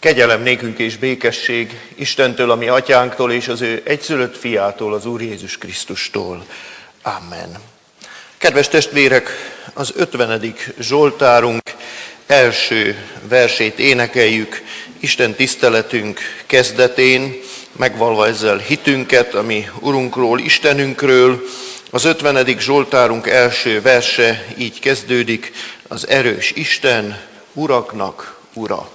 Kegyelem nékünk és békesség Istentől, a mi atyánktól, és az ő egyszülött fiától, az Úr Jézus Krisztustól. Amen. Kedves testvérek, az 50. Zsoltárunk első versét énekeljük Isten tiszteletünk kezdetén, megvalva ezzel hitünket, a mi Urunkról, Istenünkről. Az 50. Zsoltárunk első verse így kezdődik: az erős Isten, uraknak ura.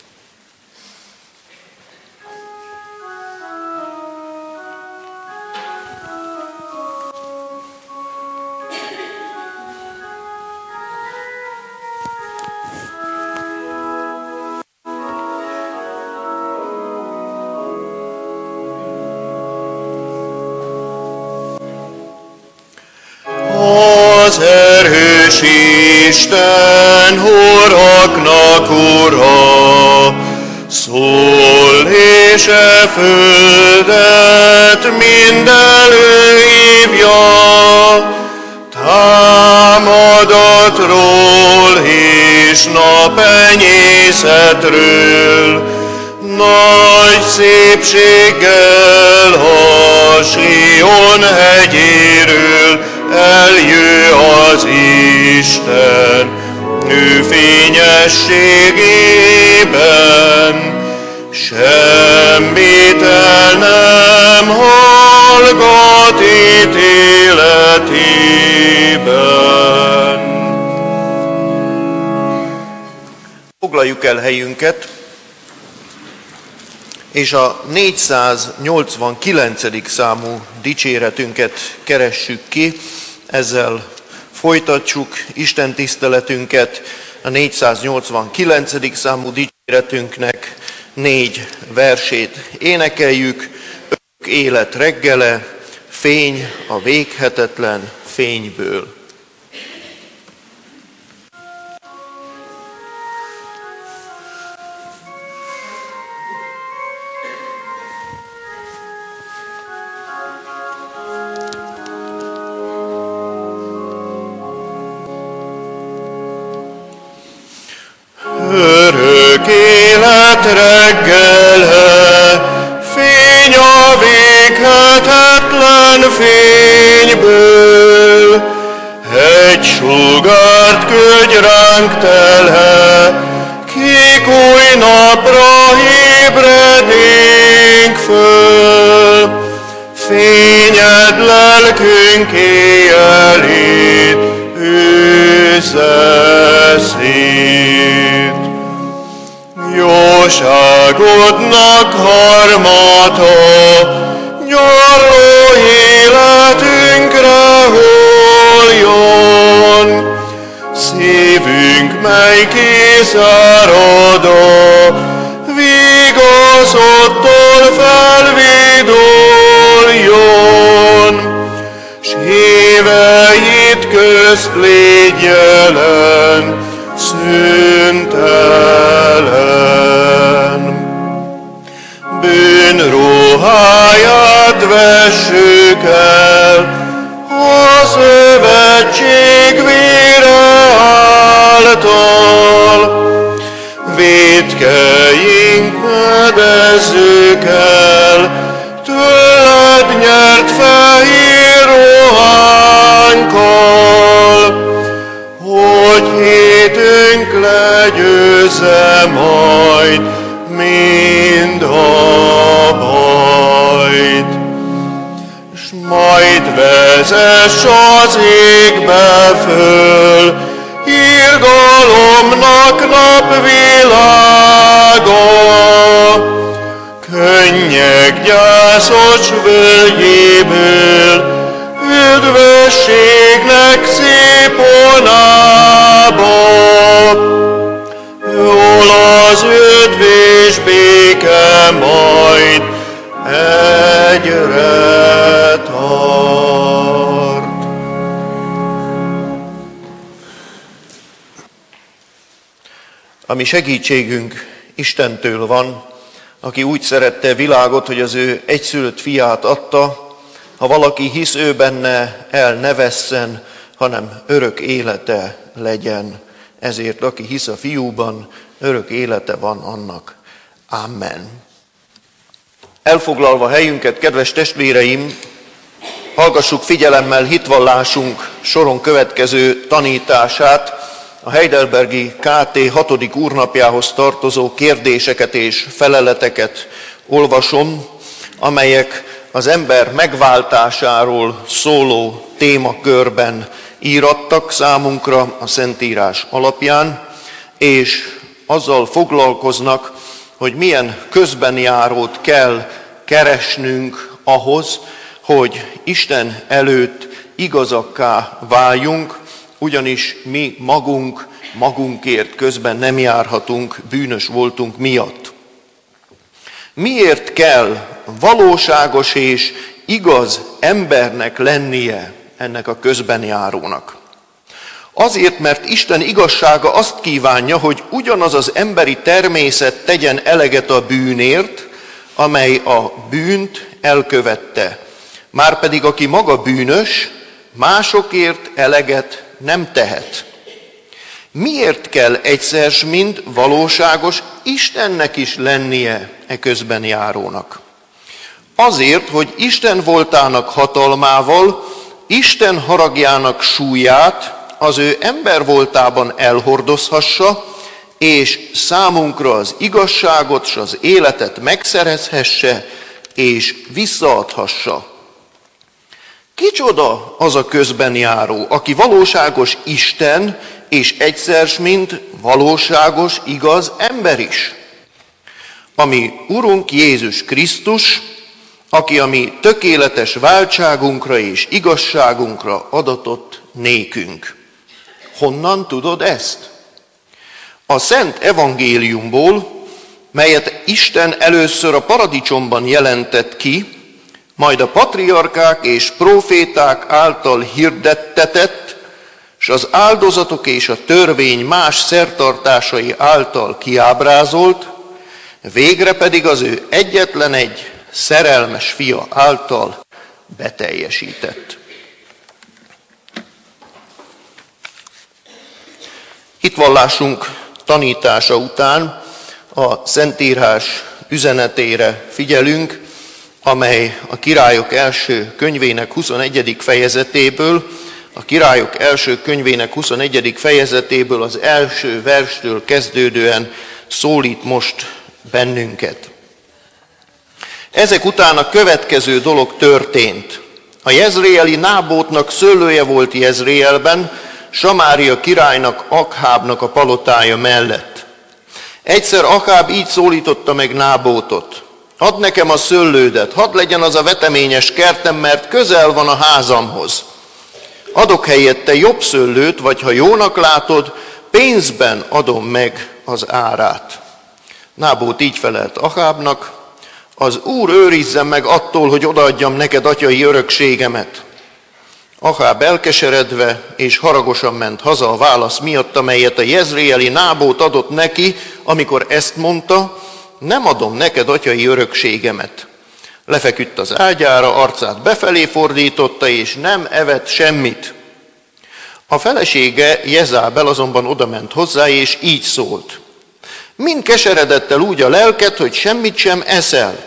Az erős Isten, uraknak ura, szól és e földet mind előhívja, támadatról és napenyészetről, nagy szépséggel a Sion hegyéről eljő az Isten ő fényességében, semmit el nem hallgat ítéletében. Foglaljuk el helyünket, és a 489. számú dicséretünket keressük ki, ezzel folytatjuk Isten tiszteletünket. A 489. számú dicséretünknek 4 versét énekeljük. Örök élet reggele, fény a véghetetlen fényből. Örök élet reggele, fény a véghetetlen fényből, egy sugárt küldj ránk telhe, kék új napra ébrednénk föl. Fényed lelkünk éjjelét űzze szét. Jóságodnak harmata, nyarló életünkre holjon. Szívünk, mely kiszárada, vigaszottól felviduljon. S híveit közt légy jelen, szüntelen. Bűnruháját vessük el, a szövetség vére által. Vétkeink fedezzük el, tőled nyert fehér ruhánkkal, hogy hitünk legyőzze majd mind a bajt. S majd vezess az égbe föl, irgalomnak napvilága, könnyek gyászos völgyéből, üdvösségnek szép onába. Hol az üdv és béke majd egyre tart. A mi segítségünk Istentől van, aki úgy szerette világot, hogy az ő egyszülött fiát adta, ha valaki hisz ő benne, el ne vesszen, hanem örök élete legyen. Ezért aki hisz a fiúban, örök élete van annak. Amen. Elfoglalva helyünket, kedves testvéreim, hallgassuk figyelemmel hitvallásunk soron következő tanítását, a Heidelbergi KT 6. úrnapjához tartozó kérdéseket és feleleteket olvasom, amelyek az ember megváltásáról szóló témakörben írattak számunkra a Szentírás alapján, és azzal foglalkoznak, hogy milyen közbenjárót kell keresnünk ahhoz, hogy Isten előtt igazakká váljunk, ugyanis mi magunkért közben nem járhatunk bűnös voltunk miatt. Miért kell valóságos és igaz embernek lennie ennek a közbenjárónak? Azért, mert Isten igazsága azt kívánja, hogy ugyanaz az emberi természet tegyen eleget a bűnért, amely a bűnt elkövette. Márpedig aki maga bűnös, másokért eleget nem tehet. Miért kell egyszer mind valóságos Istennek is lennie e közbenjárónak? Azért, hogy Isten voltának hatalmával, Isten haragjának súlyát az ő ember voltában elhordozhassa, és számunkra az igazságot és az életet megszerezhesse, és visszaadhassa. Kicsoda az a közbenjáró, aki valóságos Isten, és egyszer mind valóságos, igaz ember is? Ami Urunk Jézus Krisztus, aki a mi tökéletes váltságunkra és igazságunkra adatott nékünk. Honnan tudod ezt? A Szent Evangéliumból, melyet Isten először a paradicsomban jelentett ki, majd a patriarkák és próféták által hirdettetett, s az áldozatok és a törvény más szertartásai által kiábrázolt, végre pedig az ő egyetlen egy szerelmes fia által beteljesített. Hitvallásunk tanítása után a Szentírás üzenetére figyelünk, amely a Királyok első könyvének 21. fejezetéből, az első verstől kezdődően szólít most bennünket. Ezek után a következő dolog történt. A jezreeli Nábótnak szőlője volt Jezreelben, Samária királynak, Akhábnak a palotája mellett. Egyszer Akháb így szólította meg Nábótot: add nekem a szőlődet, hadd legyen az a veteményes kertem, mert közel van a házamhoz. Adok helyette jobb szőlőt, vagy ha jónak látod, pénzben adom meg az árát. Nábót így felelt Akhábnak: az Úr őrizzen meg attól, hogy odaadjam neked atyai örökségemet. Akháb elkeseredve és haragosan ment haza a válasz miatt, amelyet a jezreeli Nábót adott neki, amikor ezt mondta: nem adom neked atyai örökségemet. Lefeküdt az ágyára, arcát befelé fordította, és nem evett semmit. A felesége Jezábel azonban odament hozzá, és így szólt: mind keseredett el úgy a lelked, hogy semmit sem eszel.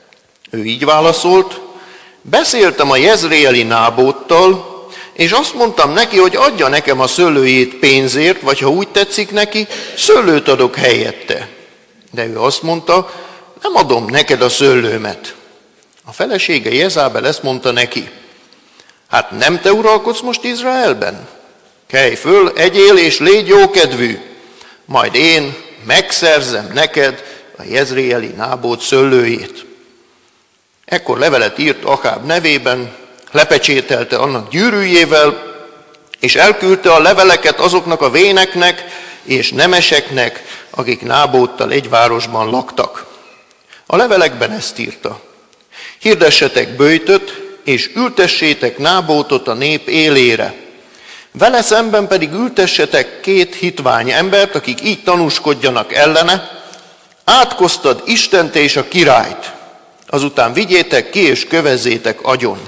Ő így válaszolt: beszéltem a jezreeli Nábóttal, és azt mondtam neki, hogy adja nekem a szőlőjét pénzért, vagy ha úgy tetszik neki, szőlőt adok helyette. De ő azt mondta: nem adom neked a szőlőmet. A felesége Jezábel ezt mondta neki: hát nem te uralkodsz most Izraelben? Kelj föl, egyél és légy jókedvű, majd én megszerzem neked a jezreeli Nábót szőlőjét. Ekkor levelet írt Akháb nevében, lepecsételte annak gyűrűjével, és elküldte a leveleket azoknak a véneknek és nemeseknek, akik Nábóttal egy városban laktak. A levelekben ezt írta: hirdessetek böjtöt, és ültessétek Nábótot a nép élére. Vele szemben pedig ültessetek 2 hitvány embert, akik így tanúskodjanak ellene: átkoztad Istent és a királyt, azután vigyétek ki és kövezzétek agyon.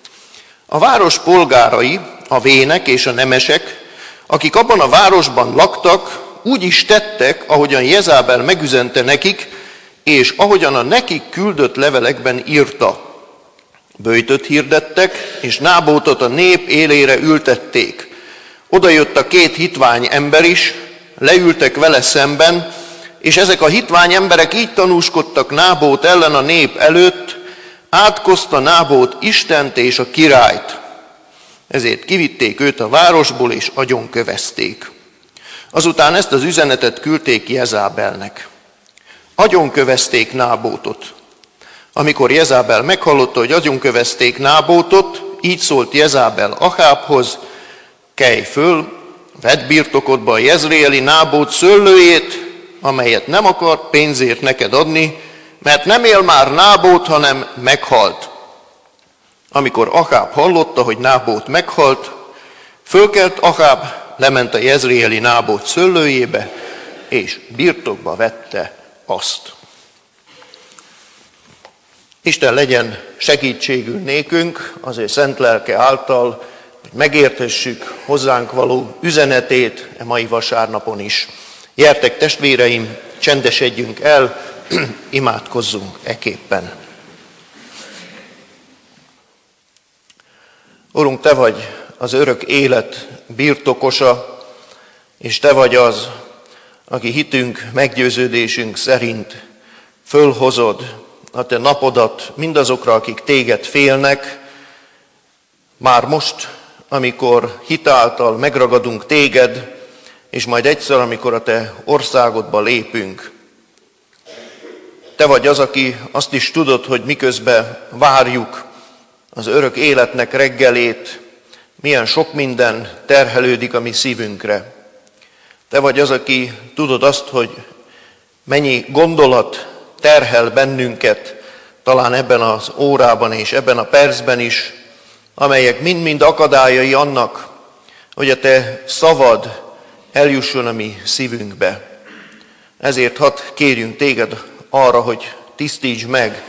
A város polgárai, a vének és a nemesek, akik abban a városban laktak, úgy is tettek, ahogyan Jezábel megüzente nekik, és ahogyan a nekik küldött levelekben írta, böjtöt hirdettek, és Nábótot a nép élére ültették. Oda jött a 2 hitvány ember is, leültek vele szemben, és ezek a hitvány emberek így tanúskodtak Nábót ellen a nép előtt, átkozta Nábót Istent és a királyt. Ezért kivitték őt a városból, és agyonkövezték. Azután ezt az üzenetet küldték Jezábelnek. Agyonkövezték Nábótot. Amikor Jezábel meghallotta, hogy agyonkövezték Nábótot, így szólt Jezábel Ahábhoz: kelj föl, vedd birtokodba a jezreeli Nábót szőlőjét, amelyet nem akar pénzért neked adni, mert nem él már Nábót, hanem meghalt. Amikor Aháb hallotta, hogy Nábót meghalt, fölkelt Aháb, lement a jezreeli Nábót szőlőjébe, és birtokba vette azt. Isten legyen segítségül nékünk az ő szent lelke által, hogy megértessük hozzánk való üzenetét e mai vasárnapon is. Gyertek, testvéreim, csendesedjünk el, imádkozzunk eképpen. Urunk, Te vagy az örök élet birtokosa, és Te vagy az, aki hitünk, meggyőződésünk szerint fölhozod a Te napodat mindazokra, akik Téged félnek, már most, amikor hitáltal megragadunk Téged, és majd egyszer, amikor a Te országodba lépünk. Te vagy az, aki azt is tudod, hogy miközben várjuk az örök életnek reggelét, milyen sok minden terhelődik a mi szívünkre. Te vagy az, aki tudod azt, hogy mennyi gondolat terhel bennünket, talán ebben az órában és ebben a percben is, amelyek mind-mind akadályai annak, hogy a Te szavad eljusson a mi szívünkbe. Ezért hadd kérjünk Téged arra, hogy tisztítsd meg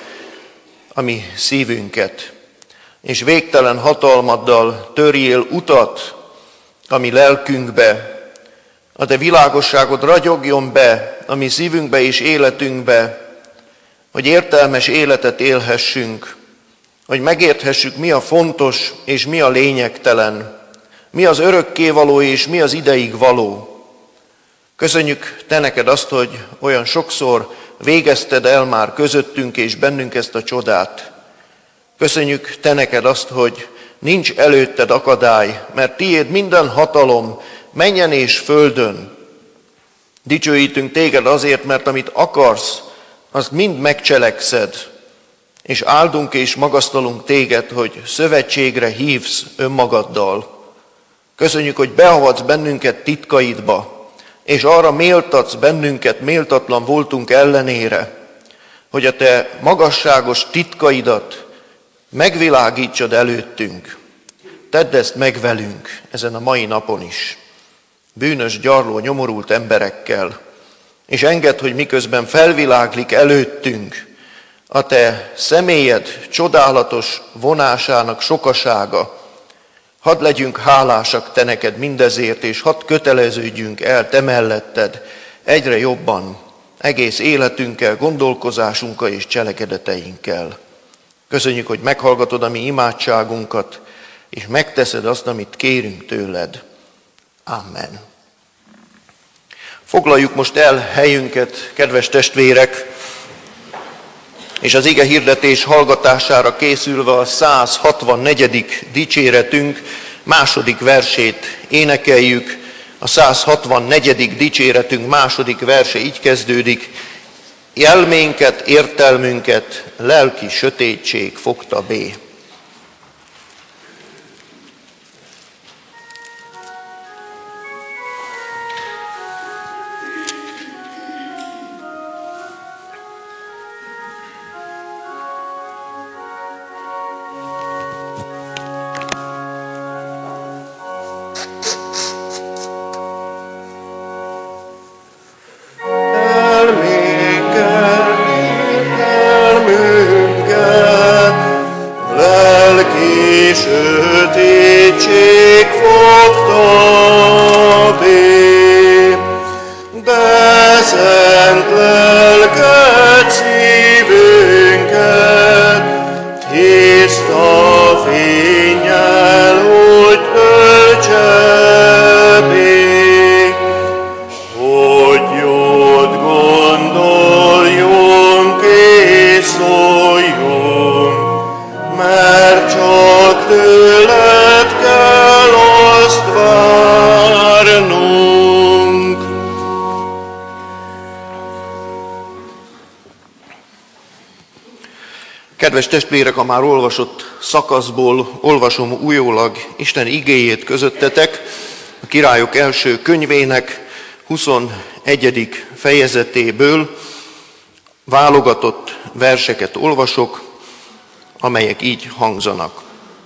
a mi szívünket, és végtelen hatalmaddal törjél utat a mi lelkünkbe, a Te világosságod ragyogjon be a mi szívünkbe és életünkbe, hogy értelmes életet élhessünk, hogy megérthessük, mi a fontos és mi a lényegtelen, mi az örökkévaló és mi az ideig való. Köszönjük Te neked azt, hogy olyan sokszor végezted el már közöttünk és bennünk ezt a csodát. Köszönjük Te neked azt, hogy nincs előtted akadály, mert Tiéd minden hatalom, mennyen és földön. Dicsőítünk Téged azért, mert amit akarsz, azt mind megcselekszed, és áldunk és magasztalunk Téged, hogy szövetségre hívsz önmagaddal. Köszönjük, hogy beavatsz bennünket titkaidba, és arra méltatsz bennünket méltatlan voltunk ellenére, hogy a Te magasságos titkaidat megvilágítsad előttünk. Tedd ezt meg velünk ezen a mai napon is, bűnös, gyarló, nyomorult emberekkel, és engedd, hogy miközben felviláglik előttünk a Te személyed csodálatos vonásának sokasága, hadd legyünk hálásak Te neked mindezért, és hadd köteleződjünk el Te melletted egyre jobban, egész életünkkel, gondolkozásunkkal és cselekedeteinkkel. Köszönjük, hogy meghallgatod a mi imádságunkat, és megteszed azt, amit kérünk tőled. Amen. Foglaljuk most el helyünket, kedves testvérek, és az ige hirdetés hallgatására készülve a 164. dicséretünk második versét énekeljük. A 164. dicséretünk második verse így kezdődik: elménket, értelmünket lelki sötétség fogta bé. Kedves testvérek, a már olvasott szakaszból olvasom újólag Isten igéjét közöttetek, a Királyok első könyvének 21. fejezetéből válogatott verseket olvasok, amelyek így hangzanak.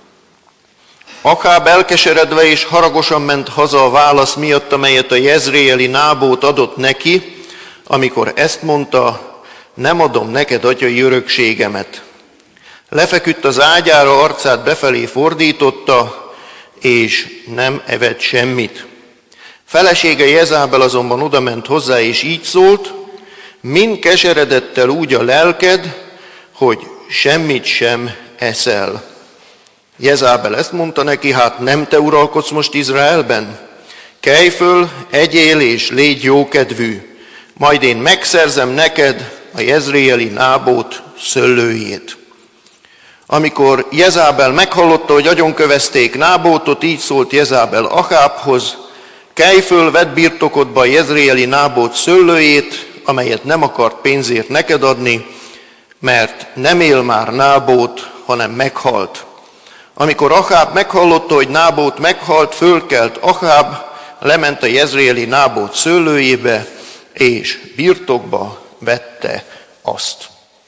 Akáb elkeseredve és haragosan ment haza a válasz miatt, amelyet a jezreeli Nábót adott neki, amikor ezt mondta: nem adom neked atyai örökségemet. Lefeküdt az ágyára, arcát befelé fordította, és nem evett semmit. Felesége Jezábel azonban odament hozzá, és így szólt: mind keseredett el úgy a lelked, hogy semmit sem eszel. Jezábel ezt mondta neki: hát nem te uralkodsz most Izraelben? Kelj föl, egyél és légy jókedvű, majd én megszerzem neked a jezreeli Nábót szöllőjét. Amikor Jezábel meghallotta, hogy agyonkövezték Nábótot, így szólt Jezábel Akábhoz: kelj föl, vedd birtokodba a jezreeli Nábót szöllőjét, amelyet nem akart pénzért neked adni, mert nem él már Nábót, hanem meghalt. Amikor Akáb meghallotta, hogy Nábót meghalt, fölkelt Akáb, lement a jezreeli Nábót szőlőjébe, és birtokba vette azt.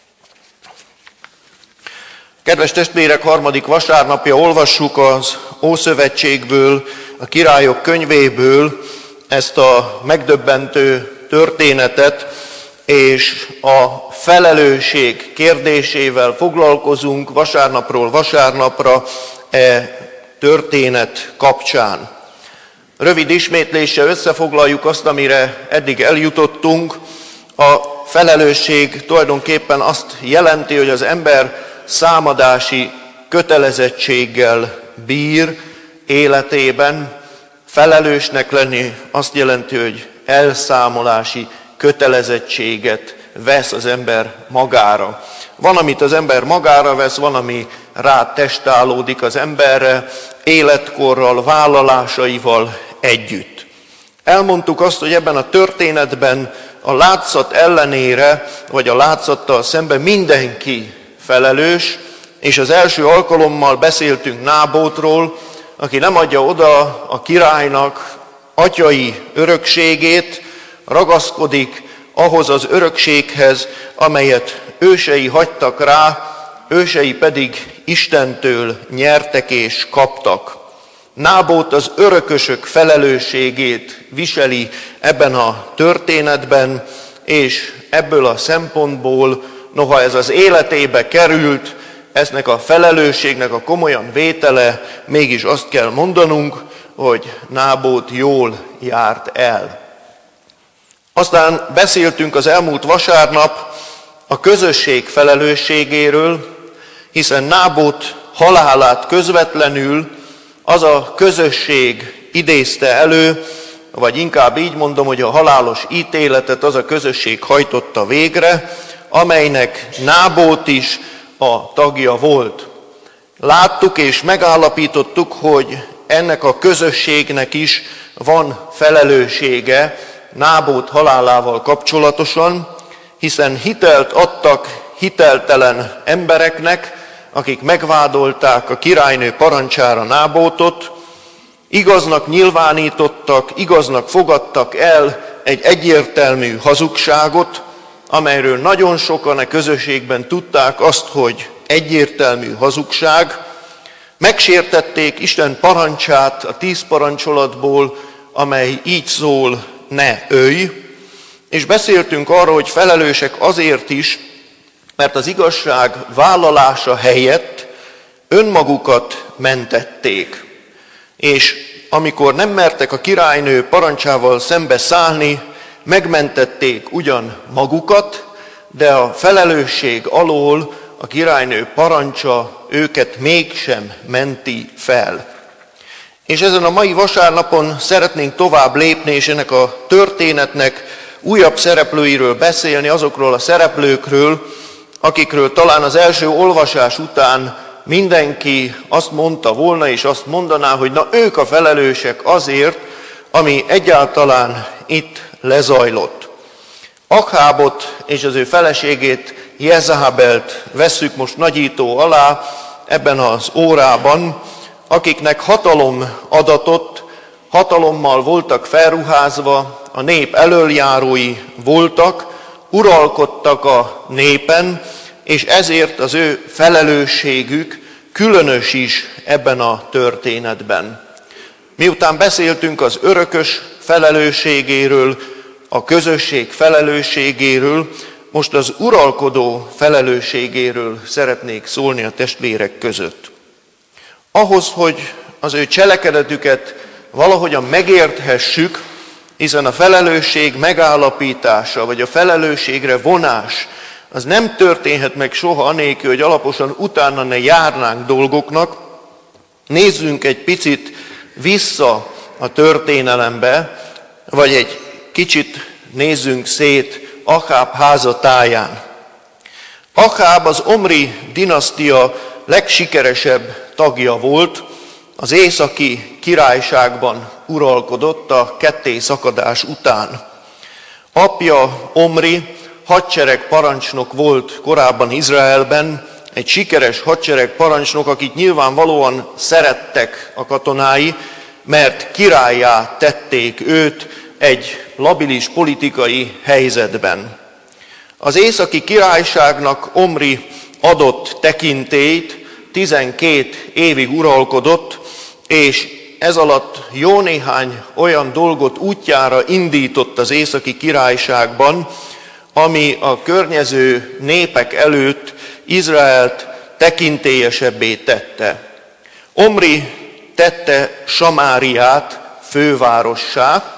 Kedves testvérek, harmadik vasárnapja olvassuk az Ószövetségből, a Királyok könyvéből ezt a megdöbbentő történetet, és a felelősség kérdésével foglalkozunk vasárnapról vasárnapra történet kapcsán. Rövid ismétléssel összefoglaljuk azt, amire eddig eljutottunk. A felelősség tulajdonképpen azt jelenti, hogy az ember számadási kötelezettséggel bír életében. Felelősnek lenni azt jelenti, hogy elszámolási kötelezettséget vesz az ember magára. Van, amit az ember magára vesz, van, ami rá testálódik az emberre, életkorral, vállalásaival együtt. Elmondtuk azt, hogy ebben a történetben a látszat ellenére, vagy a látszattal szemben mindenki felelős, és az első alkalommal beszéltünk Nábótról, aki nem adja oda a királynak atyai örökségét, ragaszkodik ahhoz az örökséghez, amelyet ősei hagytak rá, ősei pedig Istentől nyertek és kaptak. Nábót az örökösök felelősségét viseli ebben a történetben, és ebből a szempontból, noha ez az életébe került, eznek a felelősségnek a komolyan vétele, mégis azt kell mondanunk, hogy Nábót jól járt el. Aztán beszéltünk az elmúlt vasárnap a közösség felelősségéről, hiszen Nábót halálát közvetlenül az a közösség idézte elő, vagy inkább így mondom, hogy a halálos ítéletet az a közösség hajtotta végre, amelynek Nábót is a tagja volt. Láttuk és megállapítottuk, hogy ennek a közösségnek is van felelőssége Nábót halálával kapcsolatosan, hiszen hitelt adtak hiteltelen embereknek, akik megvádolták a királynő parancsára Nábótot, igaznak nyilvánítottak, igaznak fogadtak el egy egyértelmű hazugságot, amelyről nagyon sokan a közösségben tudták azt, hogy egyértelmű hazugság. Megsértették Isten parancsát a 10 parancsolatból, amely így szól: ne ölj, és beszéltünk arról, hogy felelősek azért is, mert az igazság vállalása helyett önmagukat mentették. És amikor nem mertek a királynő parancsával szembe szállni, megmentették ugyan magukat, de a felelősség alól a királynő parancsa őket mégsem menti fel. És ezen a mai vasárnapon szeretnénk tovább lépni, és ennek a történetnek újabb szereplőiről beszélni, azokról a szereplőkről, akikről talán az első olvasás után mindenki azt mondta volna, és azt mondaná, hogy na ők a felelősek azért, ami egyáltalán itt lezajlott. Akábot és az ő feleségét Jezábelt vesszük most nagyító alá ebben az órában, akiknek hatalom adatott, hatalommal voltak felruházva, a nép elöljárói voltak, uralkodtak a népen, és ezért az ő felelősségük különös is ebben a történetben. Miután beszéltünk az örökös felelősségéről, a közösség felelősségéről, most az uralkodó felelősségéről szeretnék szólni a testvérek között. Ahhoz, hogy az ő cselekedetüket valahogyan megérthessük, hiszen a felelősség megállapítása, vagy a felelősségre vonás, az nem történhet meg soha anélkül, hogy alaposan utána ne járnánk dolgoknak. Nézzünk egy picit vissza a történelembe, vagy egy kicsit nézzünk szét Aháb házatáján. Aháb az Omri dinasztia legsikeresebb tagja volt, az északi királyságban uralkodott a kettészakadás után. Apja Omri hadseregparancsnok volt korábban Izraelben, egy sikeres hadseregparancsnok, akit nyilvánvalóan szerettek a katonái, mert királlyá tették őt egy labilis politikai helyzetben. Az északi királyságnak Omri adott tekintélyt, 12 évig uralkodott, és ez alatt jó néhány olyan dolgot útjára indított az északi királyságban, ami a környező népek előtt Izraelt tekintélyesebbé tette. Omri tette Samáriát fővárossá,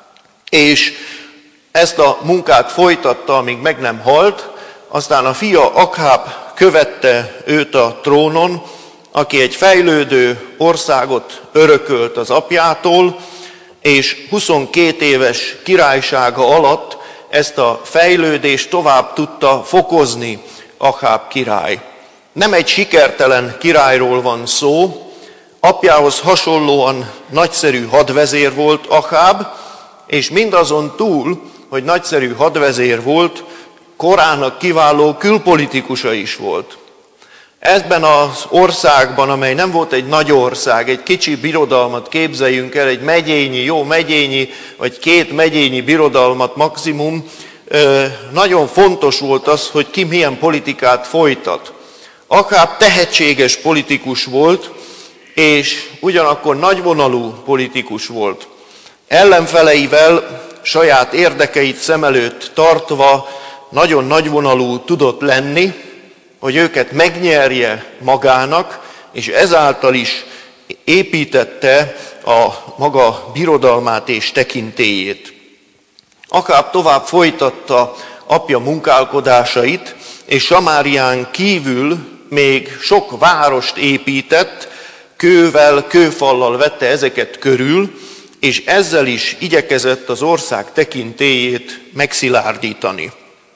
és ezt a munkát folytatta, amíg meg nem halt, aztán a fia Aháb követte őt a trónon, aki egy fejlődő országot örökölt az apjától, és 22 éves királysága alatt ezt a fejlődést tovább tudta fokozni Aháb király. Nem egy sikertelen királyról van szó, apjához hasonlóan nagyszerű hadvezér volt Aháb, és mindazon túl, hogy nagyszerű hadvezér volt, korának kiváló külpolitikusa is volt. Ebben az országban, amely nem volt egy nagy ország, egy kicsi birodalmat képzeljünk el, egy megyényi, jó megyényi, vagy 2 megyényi birodalmat maximum, nagyon fontos volt az, hogy ki milyen politikát folytat. Aháb tehetséges politikus volt, és ugyanakkor nagyvonalú politikus volt. Ellenfeleivel saját érdekeit szem előtt tartva nagyon nagyvonalú tudott lenni, hogy őket megnyerje magának, és ezáltal is építette a maga birodalmát és tekintélyét. Aháb tovább folytatta apja munkálkodásait, és Samárián kívül még sok várost épített, kővel, kőfallal vette ezeket körül, és ezzel is igyekezett az ország tekintélyét megszilárdítani.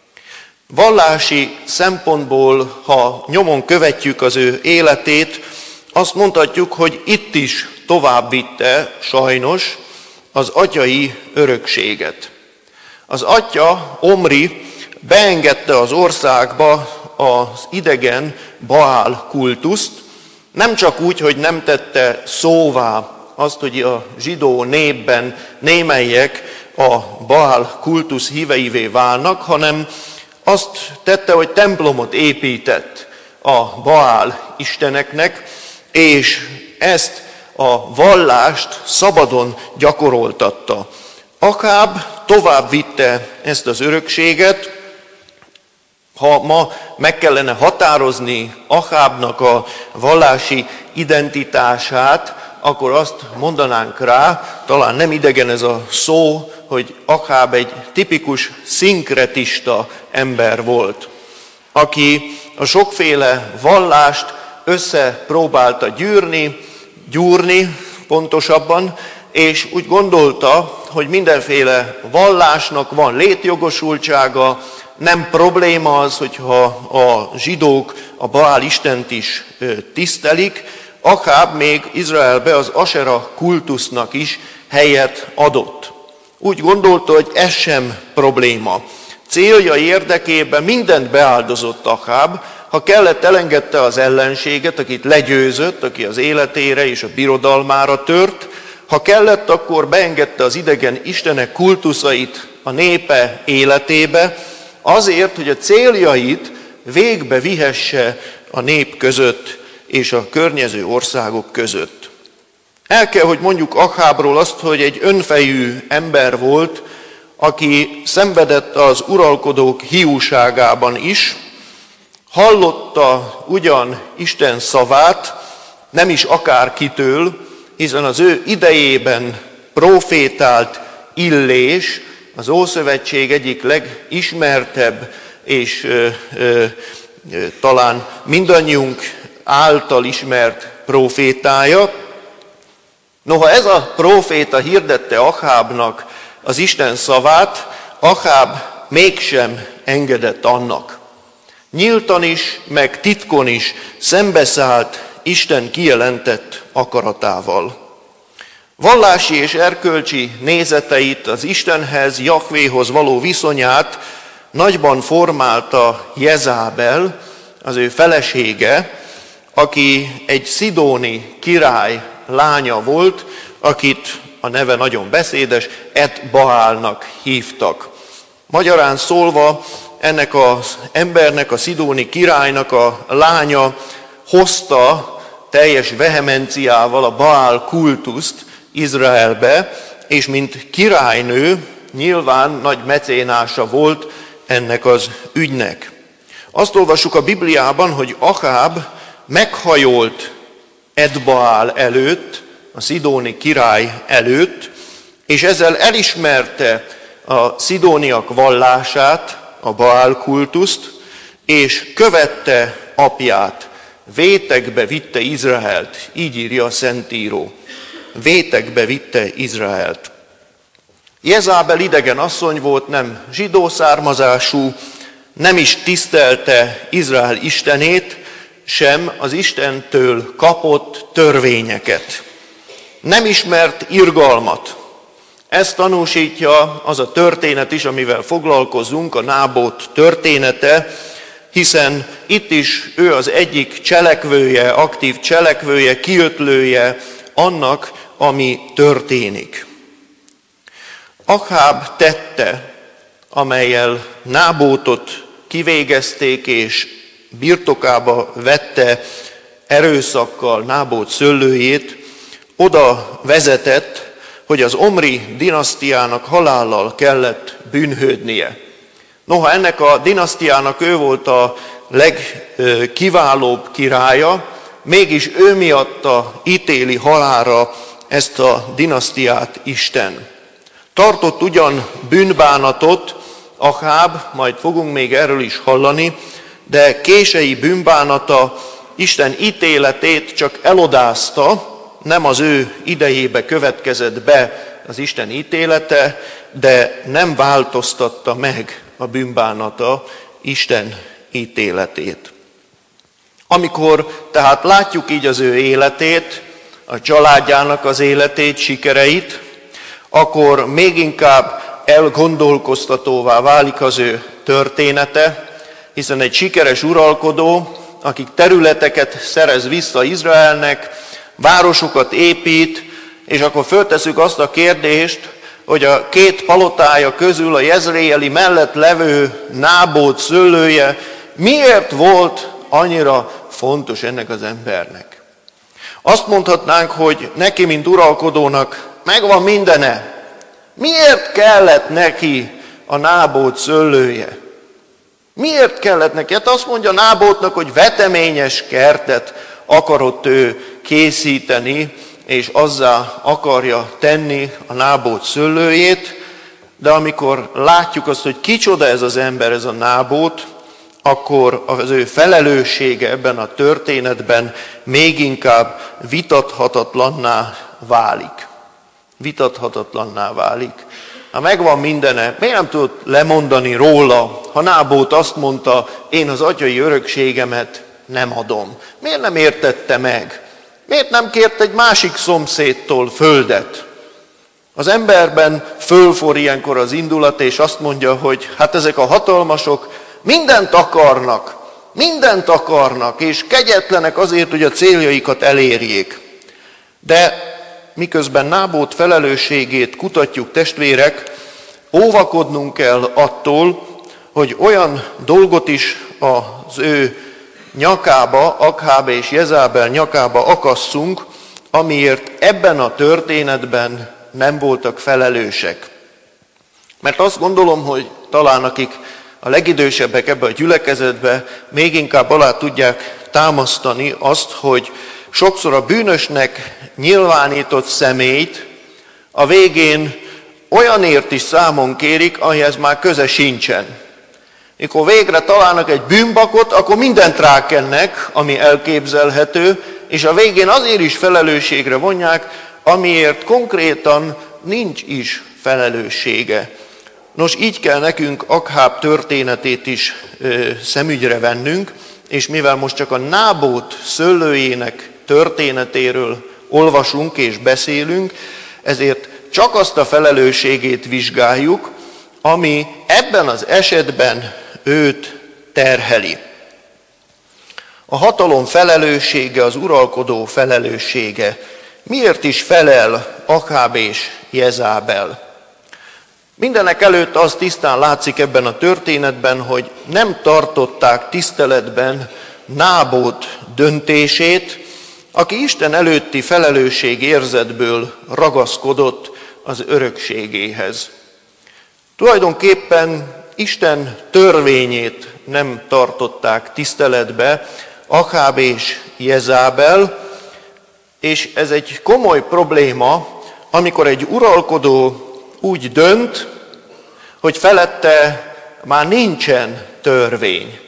Vallási szempontból, ha nyomon követjük az ő életét, azt mondhatjuk, hogy itt is tovább vitte sajnos az atyai örökséget. Az atya, Omri, beengedte az országba az idegen Baál kultuszt, nem csak úgy, hogy nem tette szóvá azt, hogy a zsidó népben némelyek a Baál kultusz híveivé válnak, hanem azt tette, hogy templomot épített a Baál isteneknek, és ezt a vallást szabadon gyakoroltatta. Aháb tovább vitte ezt az örökséget. Ha ma meg kellene határozni Ahábnak a vallási identitását, akkor azt mondanánk rá, talán nem idegen ez a szó, hogy Aháb egy tipikus szinkretista ember volt, aki a sokféle vallást összepróbálta gyúrni pontosabban, és úgy gondolta, hogy mindenféle vallásnak van létjogosultsága, nem probléma az, hogyha a zsidók a Baál istent is tisztelik. Aháb még Izraelbe az Asera kultusznak is helyet adott. Úgy gondolta, hogy ez sem probléma. Célja érdekében mindent beáldozott Aháb, ha kellett, elengedte az ellenséget, akit legyőzött, aki az életére és a birodalmára tört, ha kellett, akkor beengedte az idegen istenek kultuszait a népe életébe, azért, hogy a céljait végbe vihesse a nép között és a környező országok között. El kell, hogy mondjuk Ahábról azt, hogy egy önfejű ember volt, aki szenvedett az uralkodók hiúságában is, hallotta ugyan Isten szavát, nem is akárkitől, hiszen az ő idejében profétált Illés, az Ószövetség egyik legismertebb és talán mindannyiunk által ismert profétája. Noha ez a proféta hirdette Ahábnak az Isten szavát, Aháb mégsem engedett annak. Nyíltan is, meg titkon is szembeszállt Isten kijelentett akaratával. Vallási és erkölcsi nézeteit, az Istenhez, Jahvéhoz való viszonyát nagyban formálta Jezábel, az ő felesége, aki egy szidóni király lánya volt, akit a neve nagyon beszédes, Et-Baálnak hívtak. Magyarán szólva, ennek az embernek, a szidóni királynak a lánya hozta teljes vehemenciával a Baál kultuszt Izraelbe, és mint királynő nyilván nagy mecénása volt ennek az ügynek. Azt olvassuk a Bibliában, hogy Aháb meghajolt Et-Baál előtt, a szidóni király előtt, és ezzel elismerte a szidóniak vallását, a Baál kultuszt, és követte apját, vétekbe vitte Izraelt, így írja a Szentíró. Vétekbe vitte Izraelt. Jezábel idegen asszony volt, nem zsidó származású, nem is tisztelte Izrael istenét, sem az Istentől kapott törvényeket. Nem ismert irgalmat. Ezt tanúsítja az a történet is, amivel foglalkozunk, a Nábót története, hiszen itt is ő az egyik cselekvője, aktív cselekvője, kiötlője annak, ami történik. Aháb tette, amellyel Nábótot kivégezték és birtokába vette erőszakkal Nábót szőlőjét, oda vezetett, hogy az Omri dinasztiának halállal kellett bűnhődnie. Noha ennek a dinasztiának ő volt a legkiválóbb királya, mégis ő miatta ítéli halálra ezt a dinasztiát Isten. Tartott ugyan bűnbánatot Aháb, majd fogunk még erről is hallani, de kései bűnbánata Isten ítéletét csak elodázta, nem az ő idejébe következett be az Isten ítélete, de nem változtatta meg a bűnbánata Isten ítéletét. Amikor tehát látjuk így az ő életét, a családjának az életét, sikereit, akkor még inkább elgondolkoztatóvá válik az ő története, hiszen egy sikeres uralkodó, akik területeket szerez vissza Izraelnek, városokat épít, és akkor föltesszük azt a kérdést, hogy a két palotája közül a jezreeli mellett levő Nábót szőlője miért volt annyira fontos ennek az embernek. Azt mondhatnánk, hogy neki, mint uralkodónak megvan mindene. Miért kellett neki a Nábót szőlője? Miért kellett neki? Hát azt mondja Nábótnak, hogy veteményes kertet akarott ő készíteni, és azzá akarja tenni a Nábót szőlőjét, de amikor látjuk azt, hogy kicsoda ez az ember, ez a Nábót, akkor az ő felelőssége ebben a történetben még inkább vitathatatlanná válik. Vitathatatlanná válik. Ha megvan mindene, miért nem tudott lemondani róla, ha Nábót azt mondta, én az atyai örökségemet nem adom. Miért nem értette meg? Miért nem kért egy másik szomszédtól földet? Az emberben fölfor ilyenkor az indulat, és azt mondja, hogy hát ezek a hatalmasok mindent akarnak, és kegyetlenek azért, hogy a céljaikat elérjék. De miközben Nábót felelősségét kutatjuk, testvérek, óvakodnunk kell attól, hogy olyan dolgot is az ő nyakába, Akháb és Jezábel nyakába akasszunk, amiért ebben a történetben nem voltak felelősek. Mert azt gondolom, hogy talán akik a legidősebbek ebbe a gyülekezetbe még inkább alá tudják támasztani azt, hogy sokszor a bűnösnek nyilvánított személyt a végén olyanért is számon kérik, amihez már köze sincsen. Mikor végre találnak egy bűnbakot, akkor mindent rákennek, ami elképzelhető, és a végén azért is felelősségre vonják, amiért konkrétan nincs is felelőssége. Nos, így kell nekünk Akháb történetét is szemügyre vennünk, és mivel most csak a Nábót szőlőjének történetéről olvasunk és beszélünk, ezért csak azt a felelősségét vizsgáljuk, ami ebben az esetben őt terheli. A hatalom felelőssége, az uralkodó felelőssége. Miért is felel Akháb és Jezábel? Mindenek előtt az tisztán látszik ebben a történetben, hogy nem tartották tiszteletben Nábót döntését, aki Isten előtti felelősségérzetből ragaszkodott az örökségéhez. Tulajdonképpen Isten törvényét nem tartották tiszteletbe Akháb és Jezábel, és ez egy komoly probléma, amikor egy uralkodó úgy dönt, hogy felette már nincsen törvény.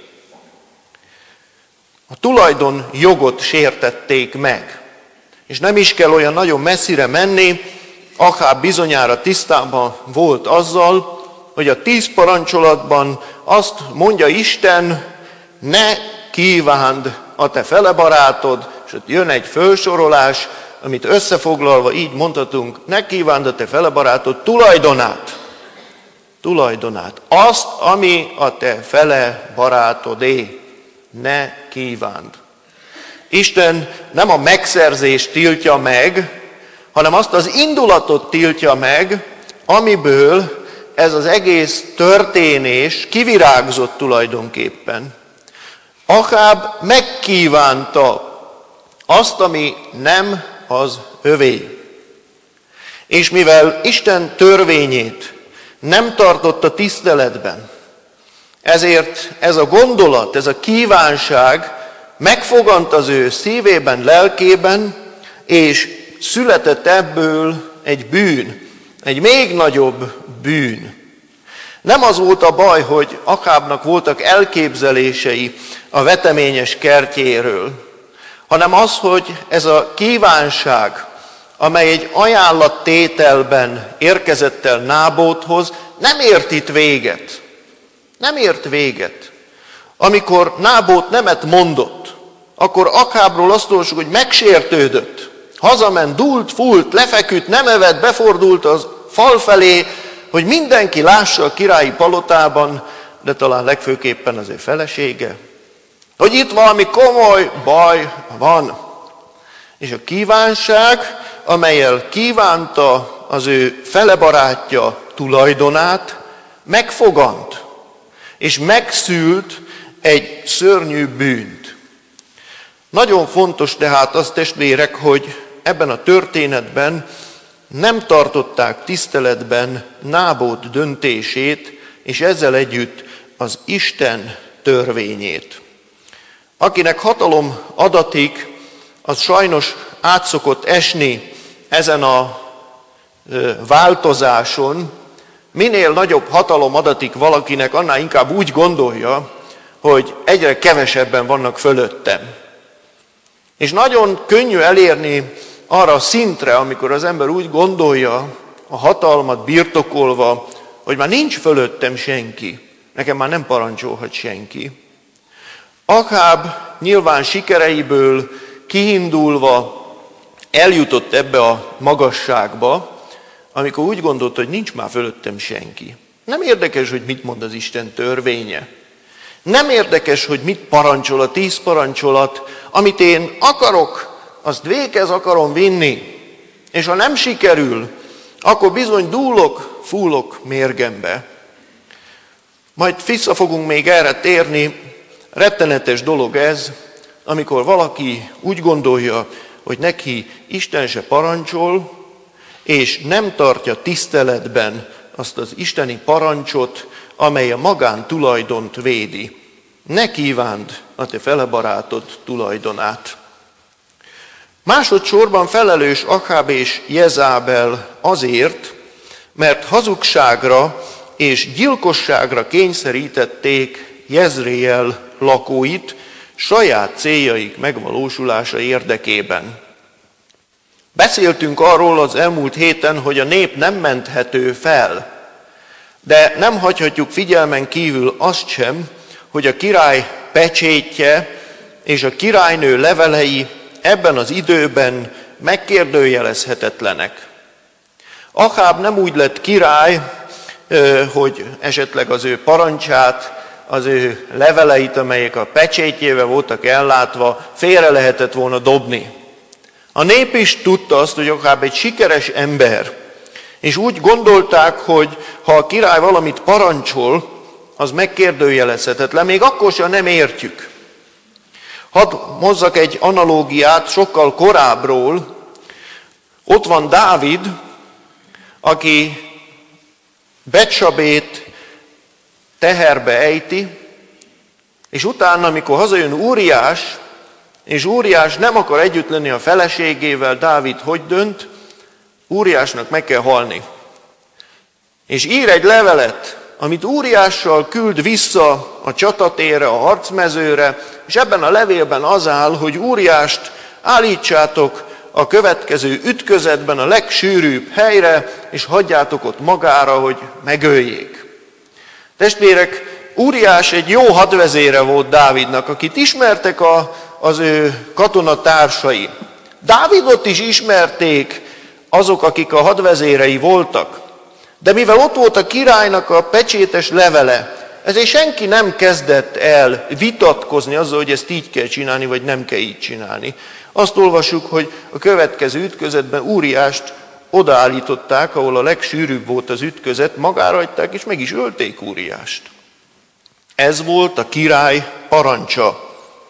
A tulajdonjogot sértették meg, és nem is kell olyan nagyon messzire menni, Akháb bizonyára tisztában volt azzal, hogy a 10 parancsolatban azt mondja Isten, ne kívánd a te felebarátod, és ott jön egy felsorolás, amit összefoglalva így mondhatunk, ne kívánd a te felebarátod tulajdonát. Azt, ami a te felebarátodé, ne kívánd. Isten nem a megszerzést tiltja meg, hanem azt az indulatot tiltja meg, amiből ez az egész történés kivirágzott tulajdonképpen. Akháb megkívánta azt, ami nem az övé. És mivel Isten törvényét nem tartotta tiszteletben, ezért ez a gondolat, ez a kívánság megfogant az ő szívében, lelkében, és született ebből egy bűn, egy még nagyobb bűn. Nem az volt a baj, hogy Akhábnak voltak elképzelései a veteményes kertjéről, hanem az, hogy ez a kívánság, amely egy ajánlattételben érkezett el Nábóthoz, nem ért itt véget. Nem ért véget. Amikor Nábót nemet mondott, akkor Akhábról azt olvasjuk, hogy megsértődött. Hazament, dúlt, fúlt, lefeküdt, nem evett, befordult az fal felé, hogy mindenki lássa a királyi palotában, de talán legfőképpen az ő felesége, hogy itt valami komoly baj van. És a kívánság, amellyel kívánta az ő felebarátja tulajdonát, megfogant, és megszült egy szörnyű bűnt. Nagyon fontos tehát az, testvérek, hogy ebben a történetben nem tartották tiszteletben Nábót döntését, és ezzel együtt az Isten törvényét. Akinek hatalom adatik, az sajnos át szokott esni ezen a változáson. Minél nagyobb hatalom adatik valakinek, annál inkább úgy gondolja, hogy egyre kevesebben vannak fölöttem. És nagyon könnyű elérni arra a szintre, amikor az ember úgy gondolja, a hatalmat birtokolva, hogy már nincs fölöttem senki, nekem már nem parancsolhat senki. Akháb nyilván sikereiből kiindulva eljutott ebbe a magasságba, amikor úgy gondolta, hogy nincs már fölöttem senki. Nem érdekes, hogy mit mond az Isten törvénye. Nem érdekes, hogy mit parancsol a 10 parancsolat, amit én akarok, azt véghez akarom vinni. És ha nem sikerül, akkor bizony dúlok, fúlok mérgembe. Majd vissza fogunk még erre térni. Rettenetes dolog ez, amikor valaki úgy gondolja, hogy neki Isten se parancsol, és nem tartja tiszteletben azt az isteni parancsot, amely a magántulajdont védi. Ne kívánd a te felebarátod tulajdonát. Másodszorban felelős Aháb és Jezábel azért, mert hazugságra és gyilkosságra kényszerítették Jezréel lakóit saját céljaik megvalósulása érdekében. Beszéltünk arról az elmúlt héten, hogy a nép nem menthető fel, de nem hagyhatjuk figyelmen kívül azt sem, hogy a király pecsétje és a királynő levelei ebben az időben megkérdőjelezhetetlenek. Aháb nem úgy lett király, hogy esetleg az ő parancsát, az ő leveleit, amelyek a pecsétjével voltak ellátva, félre lehetett volna dobni. A nép is tudta azt, hogy Aháb egy sikeres ember, és úgy gondolták, hogy ha a király valamit parancsol, az megkérdőjelezhetetlen, még akkor sem nem értjük. Hadd hozzak egy analógiát sokkal korábbról. Ott van Dávid, aki Betsabét teherbe ejti, és utána, amikor hazajön Úriás, és Úriás nem akar együtt lenni a feleségével, Dávid hogy dönt? Úriásnak meg kell halni. És ír egy levelet, amit Úriással küld vissza a csatatérre, a harcmezőre, és ebben a levélben az áll, hogy Úriást állítsátok a következő ütközetben a legsűrűbb helyre, és hagyjátok ott magára, hogy megöljék. Testvérek, Úriás egy jó hadvezére volt Dávidnak, akit ismertek az ő katonatársai. Dávidot is ismerték azok, akik a hadvezérei voltak. De mivel ott volt a királynak a pecsétes levele, ezért senki nem kezdett el vitatkozni azzal, hogy ezt így kell csinálni, vagy nem kell így csinálni. Azt olvassuk, hogy a következő ütközetben Úriást odaállították, ahol a legsűrűbb volt az ütközet, magára hagyták, és meg is ölték Úriást. Ez volt a király parancsa.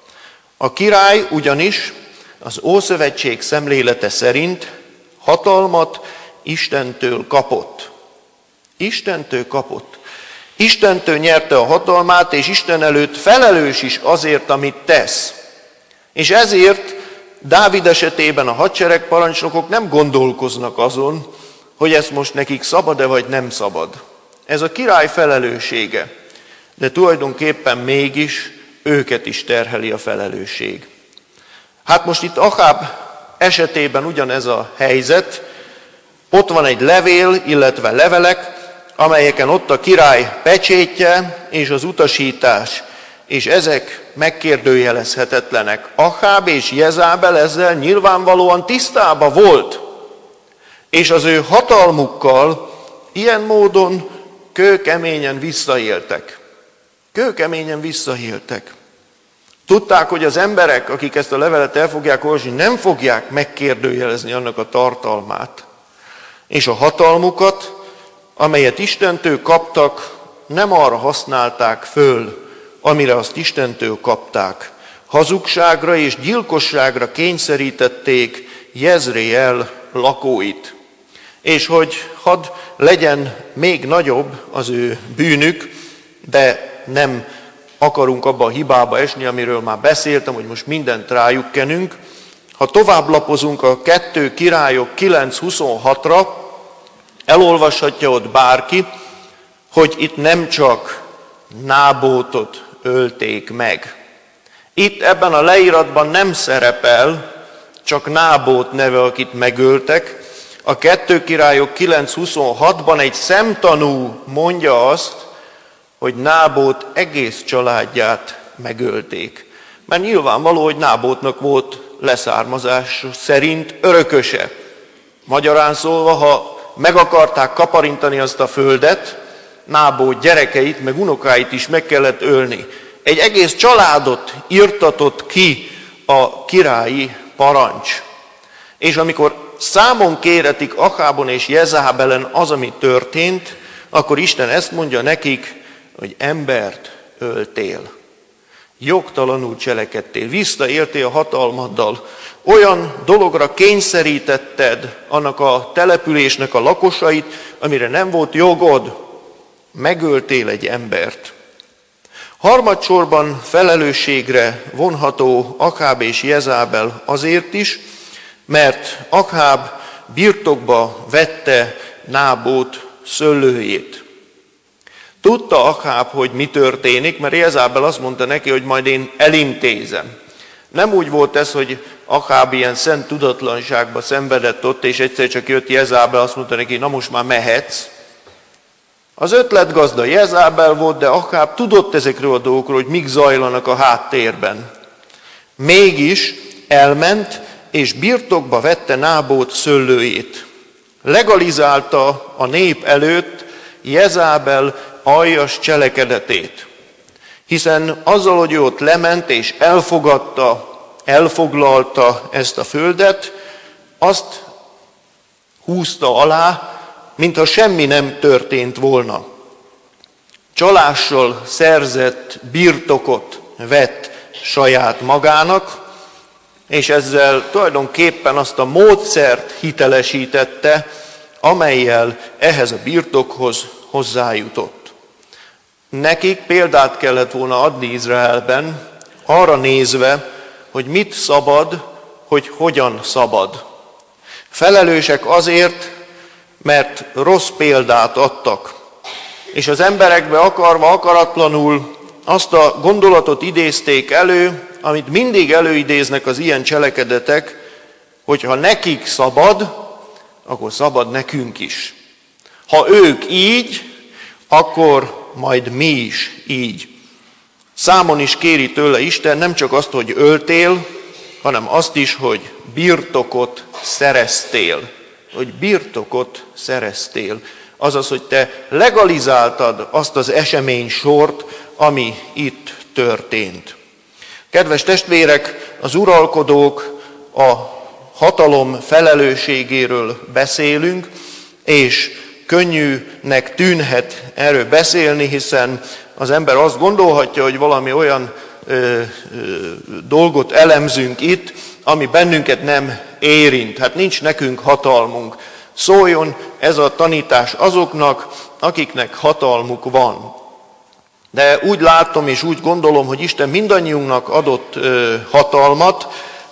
A király ugyanis az Ószövetség szemlélete szerint hatalmat Istentől kapott. Istentől kapott. Istentől nyerte a hatalmát, és Isten előtt felelős is azért, amit tesz. És ezért Dávid esetében a hadseregparancsnokok nem gondolkoznak azon, hogy ez most nekik szabad-e vagy nem szabad. Ez a király felelőssége, de tulajdonképpen mégis őket is terheli a felelősség. Hát most itt Aháb esetében ugyanez a helyzet, ott van egy levél, illetve levelek, amelyeken ott a király pecsétje és az utasítás, és ezek megkérdőjelezhetetlenek. Aháb és Jezábel ezzel nyilvánvalóan tisztában volt, és az ő hatalmukkal ilyen módon kőkeményen visszaéltek. Kőkeményen visszaéltek. Tudták, hogy az emberek, akik ezt a levelet el fogják olvasni, nem fogják megkérdőjelezni annak a tartalmát. És a hatalmukat, amelyet Istentől kaptak, nem arra használták föl, amire azt Istentől kapták. Hazugságra és gyilkosságra kényszerítették Jezréel lakóit. És hogy hadd legyen még nagyobb az ő bűnük, de nem akarunk abba a hibába esni, amiről már beszéltem, hogy most mindent rájuk kenünk. Ha tovább lapozunk a 2 Királyok 9:26-ra, elolvashatja ott bárki, hogy itt nem csak Nábótot ölték meg. Itt ebben a leíratban nem szerepel csak Nábót neve, akit megöltek. A 2 Királyok 9:26-ban egy szemtanú mondja azt, hogy Nábót egész családját megölték. Mert nyilvánvaló, hogy Nábótnak volt leszármazás szerint örököse. Magyarán szólva, ha meg akarták kaparintani azt a földet, Nábót gyerekeit, meg unokáit is meg kellett ölni. Egy egész családot irtatott ki a királyi parancs. És amikor számon kéretik Ahábon és Jezábelen az, ami történt, akkor Isten ezt mondja nekik, hogy embert öltél. Jogtalanul cselekedtél, visszaéltél a hatalmaddal, olyan dologra kényszerítetted annak a településnek a lakosait, amire nem volt jogod, megöltél egy embert. Harmadsorban felelősségre vonható Aháb és Jezábel azért is, mert Aháb birtokba vette Nábót szőlőjét. Tudta Aháb, hogy mi történik, mert Jezábel azt mondta neki, hogy majd én elintézem. Nem úgy volt ez, hogy Aháb ilyen szent tudatlanságba szenvedett ott, és egyszer csak jött Jezábel, azt mondta neki, na most már mehetsz. Az ötletgazda Jezábel volt, de Aháb tudott ezekről a dolgokról, hogy mik zajlanak a háttérben. Mégis elment, és birtokba vette Nábót szőlőjét. Legalizálta a nép előtt Jezábel aljas cselekedetét. Hiszen azzal, hogy ő ott lement és elfoglalta ezt a földet, azt húzta alá, mintha semmi nem történt volna. Csalással szerzett birtokot vett saját magának, és ezzel tulajdonképpen azt a módszert hitelesítette, amellyel ehhez a birtokhoz hozzájutott. Nekik példát kellett volna adni Izraelben, arra nézve, hogy mit szabad, hogy hogyan szabad. Felelősek azért, mert rossz példát adtak, és az emberekbe akarva, akaratlanul azt a gondolatot idézték elő, amit mindig előidéznek az ilyen cselekedetek, hogy ha nekik szabad, akkor szabad nekünk is. Ha ők így, akkor majd mi is így. Számon is kéri tőle Isten nem csak azt, hogy öltél, hanem azt is, hogy birtokot szereztél. Hogy birtokot szereztél. Azaz, hogy te legalizáltad azt az eseménysort, ami itt történt. Kedves testvérek, az uralkodók, a hatalom felelősségéről beszélünk, és könnyűnek tűnhet erről beszélni, hiszen az ember azt gondolhatja, hogy valami olyan dolgot elemzünk itt, ami bennünket nem érint. Hát nincs nekünk hatalmunk. Szóljon ez a tanítás azoknak, akiknek hatalmuk van. De úgy látom és úgy gondolom, hogy Isten mindannyiunknak adott hatalmat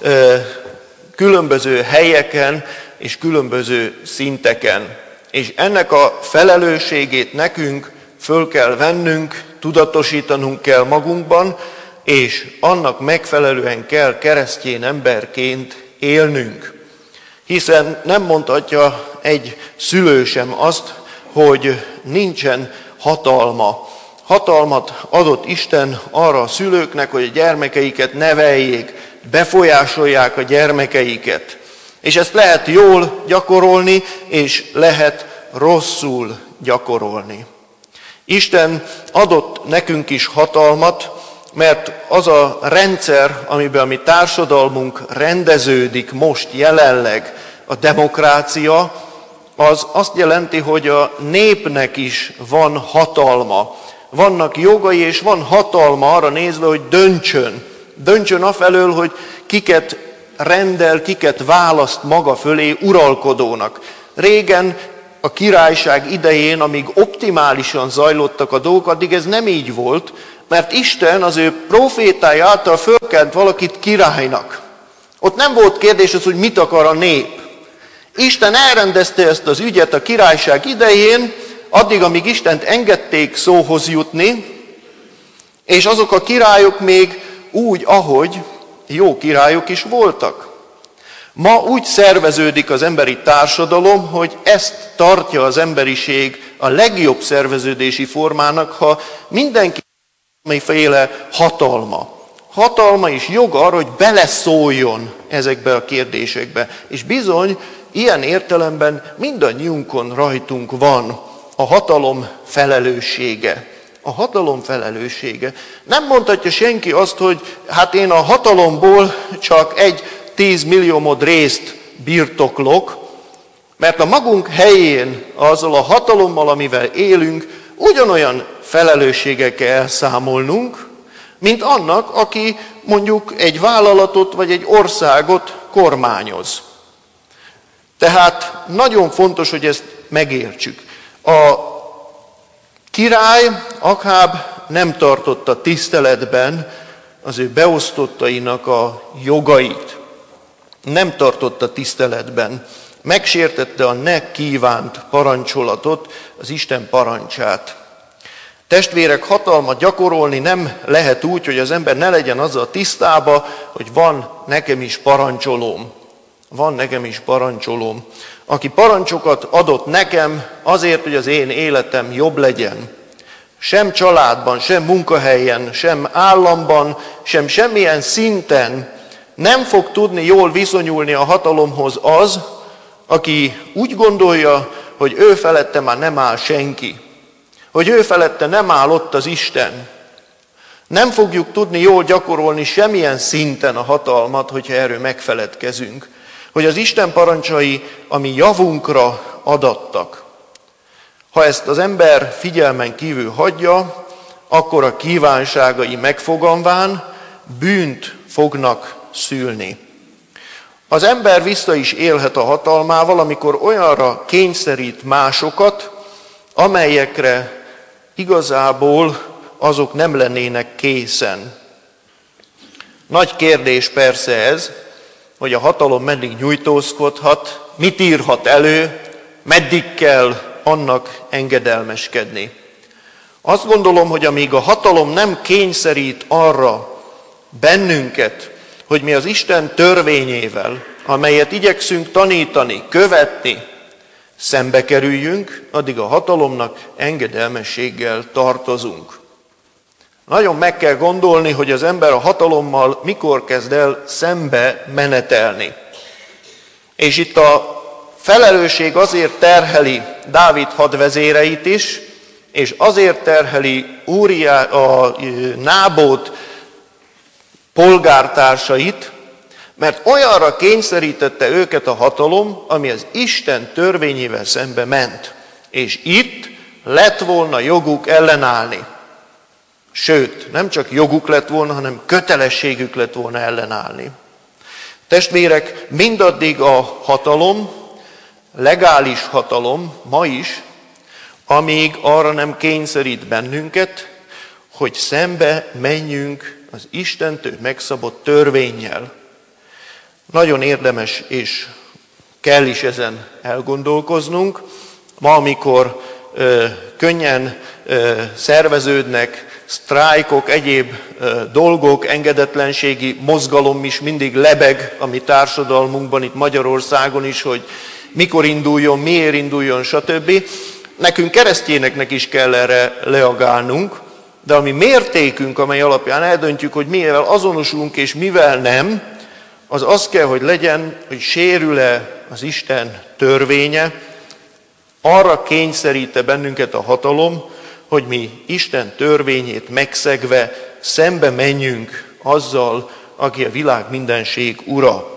különböző helyeken és különböző szinteken. És ennek a felelősségét nekünk föl kell vennünk, tudatosítanunk kell magunkban, és annak megfelelően kell keresztény emberként élnünk. Hiszen nem mondhatja egy szülő sem azt, hogy nincsen hatalma. Hatalmat adott Isten arra a szülőknek, hogy a gyermekeiket neveljék, befolyásolják a gyermekeiket. És ezt lehet jól gyakorolni, és lehet rosszul gyakorolni. Isten adott nekünk is hatalmat, mert az a rendszer, amiben a mi társadalmunk rendeződik most jelenleg, a demokrácia, az azt jelenti, hogy a népnek is van hatalma. Vannak jogai és van hatalma arra nézve, hogy döntsön. Döntsön afelől, hogy kiket rendel, kiket választ maga fölé uralkodónak. Régen a királyság idején, amíg optimálisan zajlottak a dolgok, addig ez nem így volt, mert Isten az ő profétája által fölkelt valakit királynak. Ott nem volt kérdés az, hogy mit akar a nép. Isten elrendezte ezt az ügyet a királyság idején, addig, amíg Istent engedték szóhoz jutni, és azok a királyok még úgy, ahogy jó királyok is voltak. Ma úgy szerveződik az emberi társadalom, hogy ezt tartja az emberiség a legjobb szerveződési formának, ha mindenki valamiféle hatalma és joga arra, hogy beleszóljon ezekbe a kérdésekbe. És bizony, ilyen értelemben mindannyiunkon rajtunk van a hatalom felelőssége. A hatalom felelőssége. Nem mondhatja senki azt, hogy hát én a hatalomból csak egy 10 milliómod részt birtoklok, mert a magunk helyén azzal a hatalommal, amivel élünk, ugyanolyan felelősséggel kell elszámolnunk, mint annak, aki mondjuk egy vállalatot vagy egy országot kormányoz. Tehát nagyon fontos, hogy ezt megértsük. A király Akháb nem tartotta tiszteletben az ő beosztottainak a jogait. Nem tartotta tiszteletben. Megsértette a ne kívánt parancsolatot, az Isten parancsát. Testvérek, hatalmat gyakorolni nem lehet úgy, hogy az ember ne legyen azzal tisztába, hogy van nekem is parancsolóm. Van nekem is parancsolóm. Aki parancsokat adott nekem azért, hogy az én életem jobb legyen. Sem családban, sem munkahelyen, sem államban, sem semmilyen szinten nem fog tudni jól viszonyulni a hatalomhoz az, aki úgy gondolja, hogy ő felette már nem áll senki. Hogy ő felette nem áll ott az Isten. Nem fogjuk tudni jól gyakorolni semmilyen szinten a hatalmat, hogyha erről megfeledkezünk. Hogy az Isten parancsai, ami javunkra adattak. Ha ezt az ember figyelmen kívül hagyja, akkor a kívánságai megfoganván bűnt fognak szülni. Az ember vissza is élhet a hatalmával, amikor olyanra kényszerít másokat, amelyekre igazából azok nem lennének készen. Nagy kérdés persze ez, hogy a hatalom meddig nyújtózkodhat, mit írhat elő, meddig kell annak engedelmeskedni. Azt gondolom, hogy amíg a hatalom nem kényszerít arra bennünket, hogy mi az Isten törvényével, amelyet igyekszünk tanítani, követni, szembe kerüljünk, addig a hatalomnak engedelmességgel tartozunk. Nagyon meg kell gondolni, hogy az ember a hatalommal mikor kezd el szembe menetelni. És itt a felelősség azért terheli Dávid hadvezéreit is, és azért terheli Nábót polgártársait, mert olyanra kényszerítette őket a hatalom, ami az Isten törvényével szembe ment. És itt lett volna joguk ellenállni. Sőt, nem csak joguk lett volna, hanem kötelességük lett volna ellenállni. Testvérek, mindaddig a hatalom, legális hatalom ma is, amíg arra nem kényszerít bennünket, hogy szembe menjünk az Istentől megszabott törvénnyel. Nagyon érdemes és kell is ezen elgondolkoznunk. Ma, amikor könnyen szerveződnek sztrájkok, egyéb dolgok, engedetlenségi mozgalom is mindig lebeg a mi társadalmunkban, itt Magyarországon is, hogy mikor induljon, miért induljon, stb. Nekünk keresztényeknek is kell erre reagálnunk, de a mi mértékünk, amely alapján eldöntjük, hogy mivel azonosulunk és mivel nem, az az kell, hogy legyen, hogy sérül-e az Isten törvénye, arra kényszerít-e bennünket a hatalom, hogy mi Isten törvényét megszegve szembe menjünk azzal, aki a világ mindenség ura.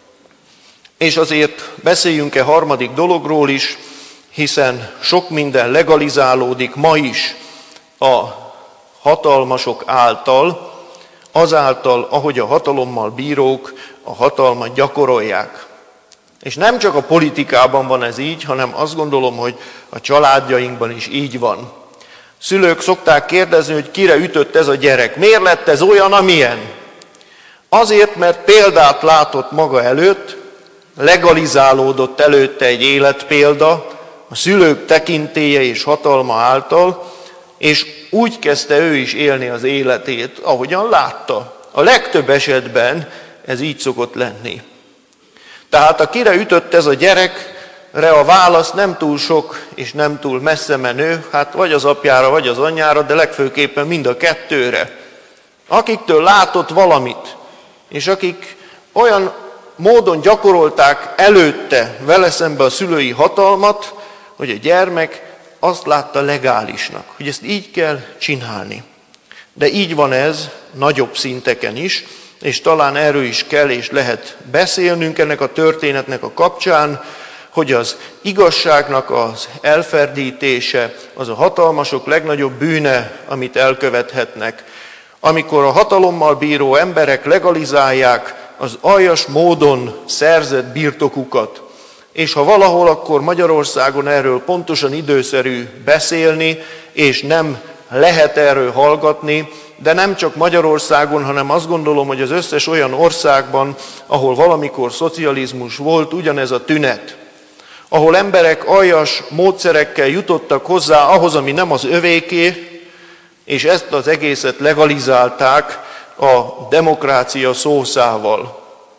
És azért beszéljünk-e harmadik dologról is, hiszen sok minden legalizálódik ma is a hatalmasok által, azáltal, ahogy a hatalommal bírók a hatalmat gyakorolják. És nem csak a politikában van ez így, hanem azt gondolom, hogy a családjainkban is így van. Szülők szokták kérdezni, hogy kire ütött ez a gyerek. Miért lett ez olyan, amilyen? Azért, mert példát látott maga előtt, legalizálódott előtte egy életpélda, a szülők tekintélye és hatalma által, és úgy kezdte ő is élni az életét, ahogyan látta. A legtöbb esetben ez így szokott lenni. Tehát a kire ütött ez a gyerekre a válasz nem túl sok és nem túl messze menő, hát vagy az apjára, vagy az anyjára, de legfőképpen mind a kettőre. Akiktől látott valamit, és akik olyan módon gyakorolták előtte vele szembe a szülői hatalmat, hogy a gyermek azt látta legálisnak, hogy ezt így kell csinálni. De így van ez nagyobb szinteken is, és talán erről is kell és lehet beszélnünk ennek a történetnek a kapcsán, hogy az igazságnak az elferdítése az a hatalmasok legnagyobb bűne, amit elkövethetnek. Amikor a hatalommal bíró emberek legalizálják az aljas módon szerzett birtokukat. És ha valahol, akkor Magyarországon erről pontosan időszerű beszélni, és nem lehet erről hallgatni, de nem csak Magyarországon, hanem azt gondolom, hogy az összes olyan országban, ahol valamikor szocializmus volt, ugyanez a tünet. Ahol emberek aljas módszerekkel jutottak hozzá ahhoz, ami nem az övéké, és ezt az egészet legalizálták a demokrácia szószával.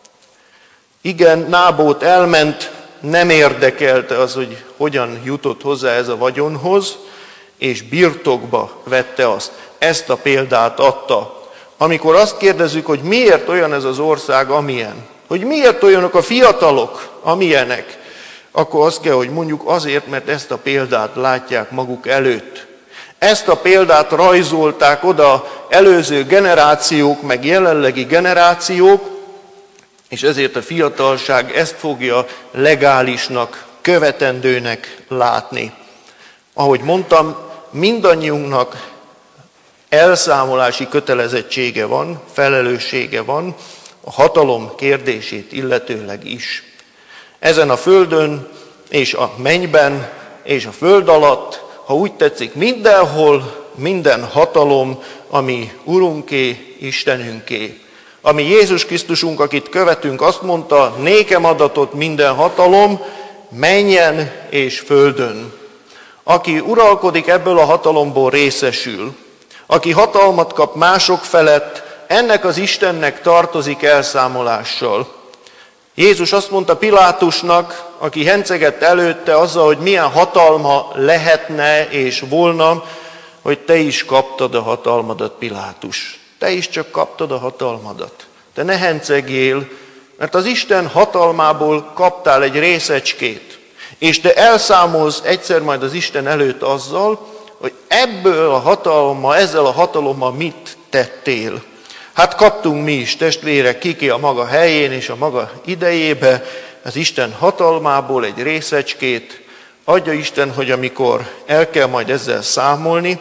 Igen, Nábót elment, nem érdekelte az, hogy hogyan jutott hozzá ez a vagyonhoz, és birtokba vette azt. Ezt a példát adta. Amikor azt kérdezzük, hogy miért olyan ez az ország, amilyen, hogy miért olyanok a fiatalok, amilyenek, akkor azt kell, hogy mondjuk azért, mert ezt a példát látják maguk előtt. Ezt a példát rajzolták oda előző generációk, meg jelenlegi generációk, és ezért a fiatalság ezt fogja legálisnak, követendőnek látni. Ahogy mondtam, mindannyiunknak elszámolási kötelezettsége van, felelőssége van, a hatalom kérdését illetőleg is. Ezen a földön, és a mennyben, és a föld alatt, ha úgy tetszik, mindenhol, minden hatalom, ami Urunké, Istenünké. Ami Jézus Krisztusunk, akit követünk, azt mondta, nékem adatott minden hatalom, mennyen és földön. Aki uralkodik, ebből a hatalomból részesül. Aki hatalmat kap mások felett, ennek az Istennek tartozik elszámolással. Jézus azt mondta Pilátusnak, aki hencegett előtte azzal, hogy milyen hatalma lehetne és volna, hogy te is kaptad a hatalmadat, Pilátus. Te is csak kaptad a hatalmadat. Te ne hencegjél, mert az Isten hatalmából kaptál egy részecskét. És te elszámolsz egyszer majd az Isten előtt azzal, hogy ebből a hatalommal, ezzel a hatalommal mit tettél. Hát kaptunk mi is, testvérek, kiki a maga helyén és a maga idejébe, az Isten hatalmából egy részecskét. Adja Isten, hogy amikor el kell majd ezzel számolni,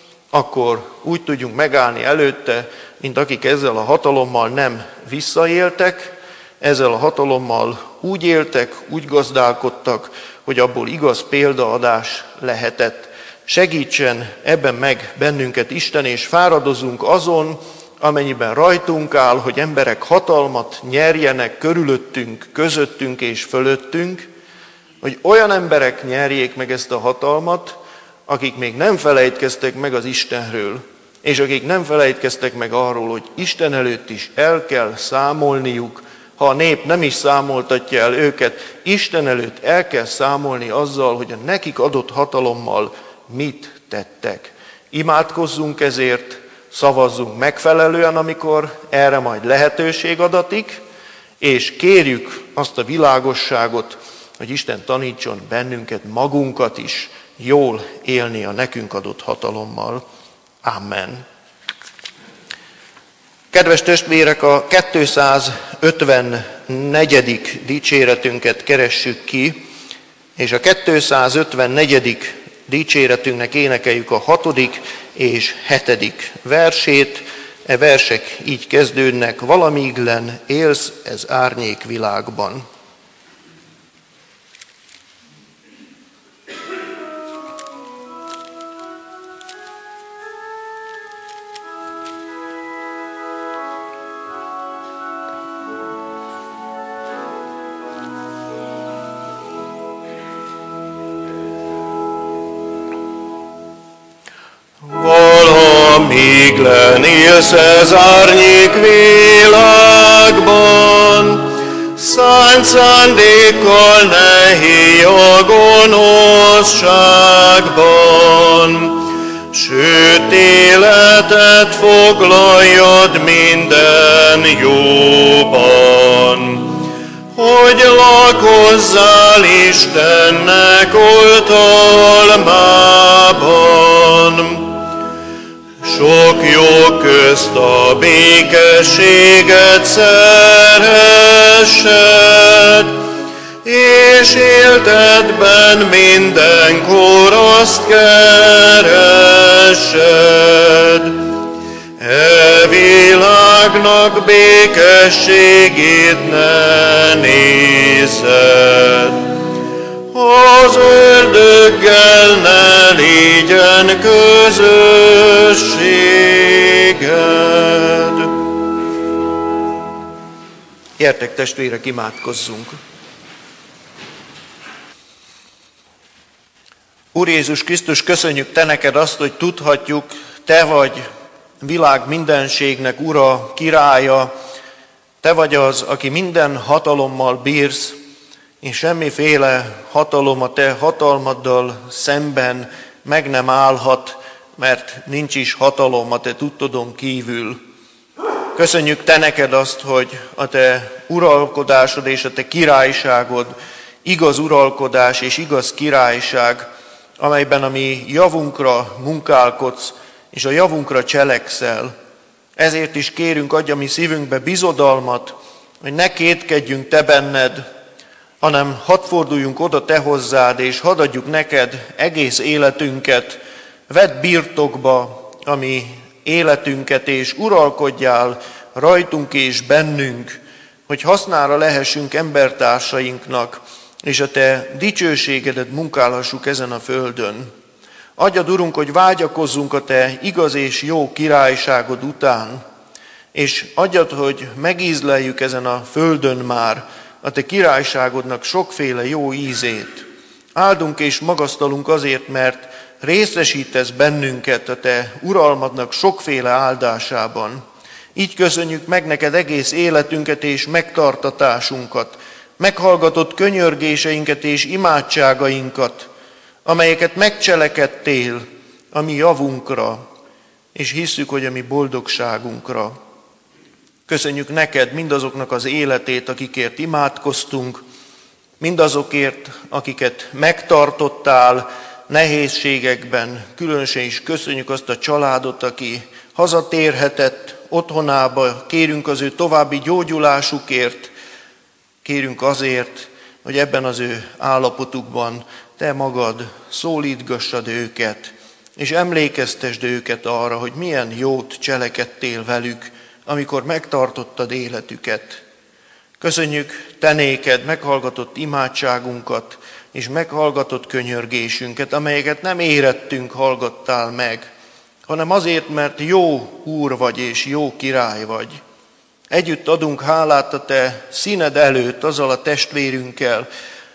akkor úgy tudjunk megállni előtte, mint akik ezzel a hatalommal nem visszaéltek, ezzel a hatalommal úgy éltek, úgy gazdálkodtak, hogy abból igaz példaadás lehetett. Segítsen ebben meg bennünket Isten, és fáradozunk azon, amennyiben rajtunk áll, hogy emberek hatalmat nyerjenek körülöttünk, közöttünk és fölöttünk, hogy olyan emberek nyerjék meg ezt a hatalmat, akik még nem felejtkeztek meg az Istenről, és akik nem felejtkeztek meg arról, hogy Isten előtt is el kell számolniuk, ha a nép nem is számoltatja el őket, Isten előtt el kell számolni azzal, hogy a nekik adott hatalommal mit tettek. Imádkozzunk ezért, szavazzunk megfelelően, amikor erre majd lehetőség adatik, és kérjük azt a világosságot, hogy Isten tanítson bennünket, magunkat is jól élni a nekünk adott hatalommal. Amen. Kedves testvérek, a 254. dicséretünket keressük ki, és a 254. dicséretünknek énekeljük a 6. és 7. versét. E versek így kezdődnek: valamíglen élsz ez árnyék világban. Valamíglen élsz ez árnyék világban, szánt szándékkal ne híj a gonoszságban, sőt életet foglaljad minden jóban. hogy lakozzál Istennek oltalmában. Sok jó közt a békességet szeressed, és életedben mindenkor azt keresed. E világnak békességét ne nézed, az ördöggel ne legyen közösséged. Gyertek, testvérek, imádkozzunk! Úr Jézus Krisztus, köszönjük Te neked azt, hogy tudhatjuk, Te vagy világ mindenségnek ura, királya, Te vagy az, aki minden hatalommal bírsz, és semmiféle hatalom a Te hatalmaddal szemben meg nem állhat, mert nincs is hatalom a Te tudtodon kívül. Köszönjük Te neked azt, hogy a Te uralkodásod és a Te királyságod igaz uralkodás és igaz királyság, amelyben a mi javunkra munkálkodsz, és a javunkra cselekszel. Ezért is kérünk, adj a mi szívünkbe bizodalmat, hogy ne kétkedjünk Te benned, hanem hadd forduljunk oda Te hozzád, és hadd adjuk neked egész életünket, vedd birtokba a mi életünket, és uralkodjál rajtunk és bennünk, hogy hasznára lehessünk embertársainknak, és a Te dicsőségedet munkálhassuk ezen a földön. Adjad, Urunk, hogy vágyakozzunk a Te igaz és jó királyságod után, és adjad, hogy megízleljük ezen a földön már a Te királyságodnak sokféle jó ízét. Áldunk és magasztalunk azért, mert részesítesz bennünket a Te uralmadnak sokféle áldásában. Így köszönjük meg neked egész életünket és megtartatásunkat, meghallgatott könyörgéseinket és imádságainkat, amelyeket megcselekedtél a mi javunkra, és hisszük, hogy a mi boldogságunkra. Köszönjük neked mindazoknak az életét, akikért imádkoztunk, mindazokért, akiket megtartottál nehézségekben. Különösen is köszönjük azt a családot, aki hazatérhetett otthonába. Kérünk az ő további gyógyulásukért, kérünk azért, hogy ebben az ő állapotukban Te magad szólítgassad őket, és emlékeztesd őket arra, hogy milyen jót cselekedtél velük, amikor megtartottad életüket. Köszönjük Te néked meghallgatott imádságunkat, és meghallgatott könyörgésünket, amelyeket nem érettünk hallgattál meg, hanem azért, mert jó Úr vagy és jó király vagy. Együtt adunk hálát a Te színed előtt azzal a testvérünkkel,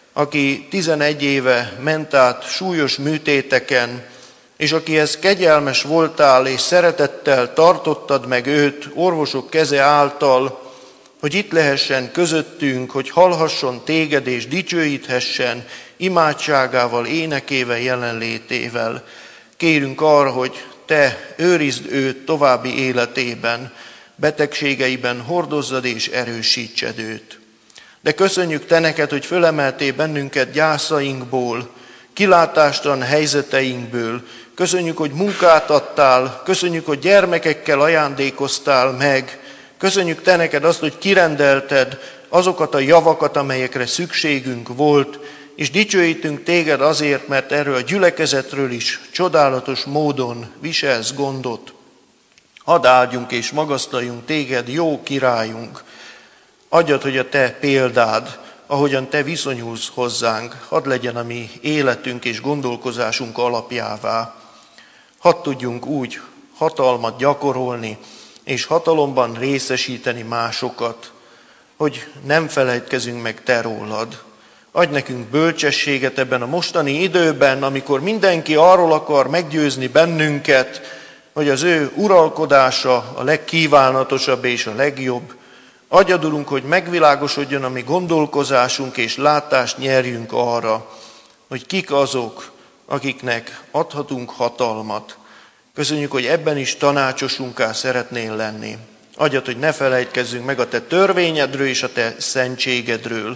aki 11 éve ment át súlyos műtéteken, és akihez kegyelmes voltál, és szeretettel tartottad meg őt orvosok keze által, hogy itt lehessen közöttünk, hogy hallhasson téged és dicsőíthessen imádságával, énekével, jelenlétével. Kérünk arra, hogy Te őrizd őt további életében, betegségeiben hordozzad és erősítsed őt. De köszönjük Te neked, hogy fölemeltél bennünket gyászainkból, kilátástalan helyzeteinkből. Köszönjük, hogy munkát adtál, köszönjük, hogy gyermekekkel ajándékoztál meg. Köszönjük Te neked azt, hogy kirendelted azokat a javakat, amelyekre szükségünk volt, és dicsőítünk Téged azért, mert erről a gyülekezetről is csodálatos módon viselsz gondot. Hadd áldjunk és magasztaljunk Téged, jó királyunk. Adjad, hogy a Te példád, ahogyan Te viszonyulsz hozzánk, hadd legyen a mi életünk és gondolkozásunk alapjává. Hadd tudjunk úgy hatalmat gyakorolni, és hatalomban részesíteni másokat, hogy nem felejtkezünk meg Te rólad. Adj nekünk bölcsességet ebben a mostani időben, amikor mindenki arról akar meggyőzni bennünket, hogy az ő uralkodása a legkívánatosabb és a legjobb. Adjad, Urunk, hogy megvilágosodjon a mi gondolkozásunk, és látást nyerjünk arra, hogy kik azok, akiknek adhatunk hatalmat. Köszönjük, hogy ebben is tanácsosunká szeretnél lenni. Adjad, hogy ne felejtkezzünk meg a Te törvényedről és a Te szentségedről,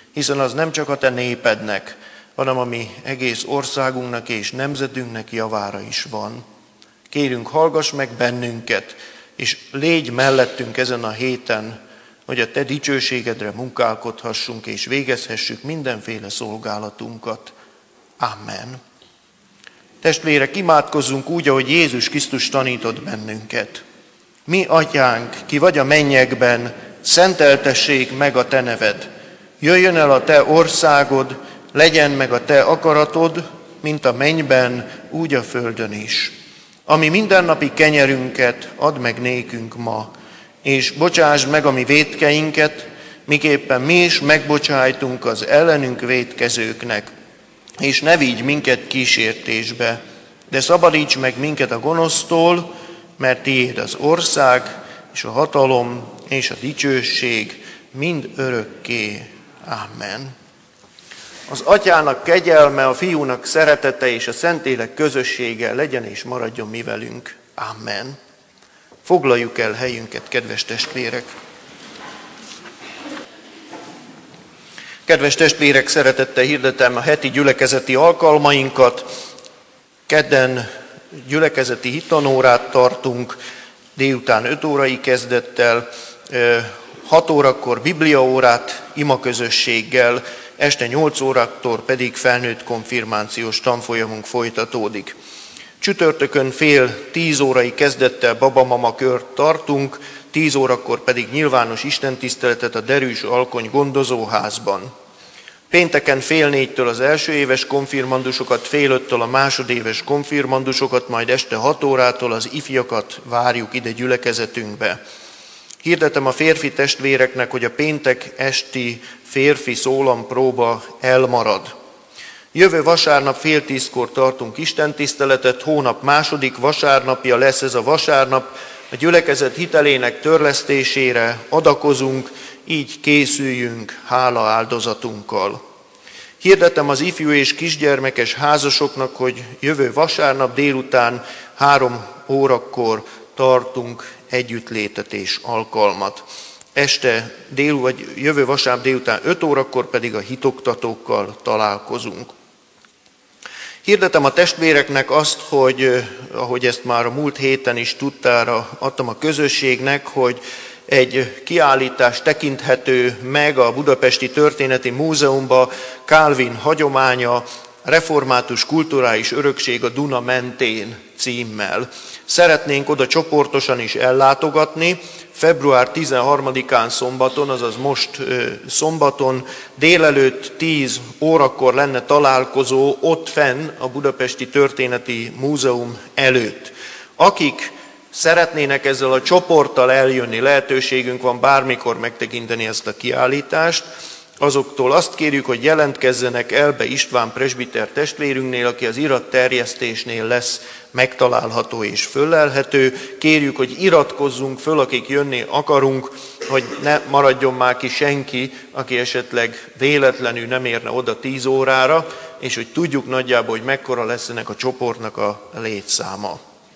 hiszen az nem csak a te népednek, hanem a mi egész országunknak és nemzetünknek javára is van. Kérünk, hallgass meg bennünket, és légy mellettünk ezen a héten, hogy a te dicsőségedre munkálkodhassunk, és végezhessük mindenféle szolgálatunkat. Amen. Testvérek, imádkozzunk úgy, ahogy Jézus Krisztus tanított bennünket. Mi, Atyánk, ki vagy a mennyekben, szenteltessék meg a te neved. Jöjjön el a te országod, legyen meg a te akaratod, mint a mennyben, úgy a földön is. Ami mindennapi kenyerünket add meg nékünk ma, és bocsásd meg a mi vétkeinket, miképpen mi is megbocsájtunk az ellenünk vétkezőknek. És ne vigy minket kísértésbe, de szabadíts meg minket a gonosztól, mert tiéd az ország, és a hatalom, és a dicsőség mind örökké. Amen. Az Atyának kegyelme, a Fiúnak szeretete és a Szentlélek közössége legyen és maradjon mi velünk. Amen. Foglaljuk el helyünket, kedves testvérek! Kedves testvérek, szeretettel hirdetem a heti gyülekezeti alkalmainkat. Kedden gyülekezeti hitanórát tartunk, délután 5 órai kezdettel, 6 órakor bibliaórát imaközösséggel, este 8 órakor pedig felnőtt konfirmációs tanfolyamunk folytatódik. Csütörtökön fél 10 órai kezdettel babamama kört tartunk, 10 órakor pedig nyilvános istentiszteletet a Derűs Alkony gondozóházban. Pénteken fél 4-től az első éves konfirmandusokat, fél 5-től a másodéves konfirmandusokat, majd este 6 órától az ifjakat várjuk ide gyülekezetünkbe. Hirdetem a férfi testvéreknek, hogy a péntek esti férfi szólampróba elmarad. Jövő vasárnap fél 10-kor tartunk istentiszteletet, hónap második vasárnapja lesz ez a vasárnap, a gyülekezet hitelének törlesztésére adakozunk, így készüljünk hála áldozatunkkal. Hirdetem az ifjú és kisgyermekes házasoknak, hogy jövő vasárnap délután 3 órakor tartunk együttlétet és alkalmat. Jövő vasárnap délután 5 órakor pedig a hitoktatókkal találkozunk. Hirdetem a testvéreknek azt, hogy ahogy ezt már a múlt héten is tudtára adtam a közösségnek, hogy egy kiállítás tekinthető meg a Budapesti Történeti Múzeumban, Calvin hagyománya, református kulturális örökség a Duna mentén címmel. Szeretnénk oda csoportosan is ellátogatni, február 13-án szombaton, azaz most szombaton délelőtt 10 órakor lenne találkozó ott fenn a Budapesti Történeti Múzeum előtt. Akik szeretnének ezzel a csoporttal eljönni, lehetőségünk van bármikor megtekinteni ezt a kiállítást, azoktól azt kérjük, hogy jelentkezzenek Elbe István presbiter testvérünknél, aki az iratterjesztésnél lesz megtalálható és föllelhető. Kérjük, hogy iratkozzunk föl, akik jönni akarunk, hogy ne maradjon már ki senki, aki esetleg véletlenül nem érne oda 10 órára, és hogy tudjuk nagyjából, hogy mekkora lesz ennek a csoportnak a létszáma.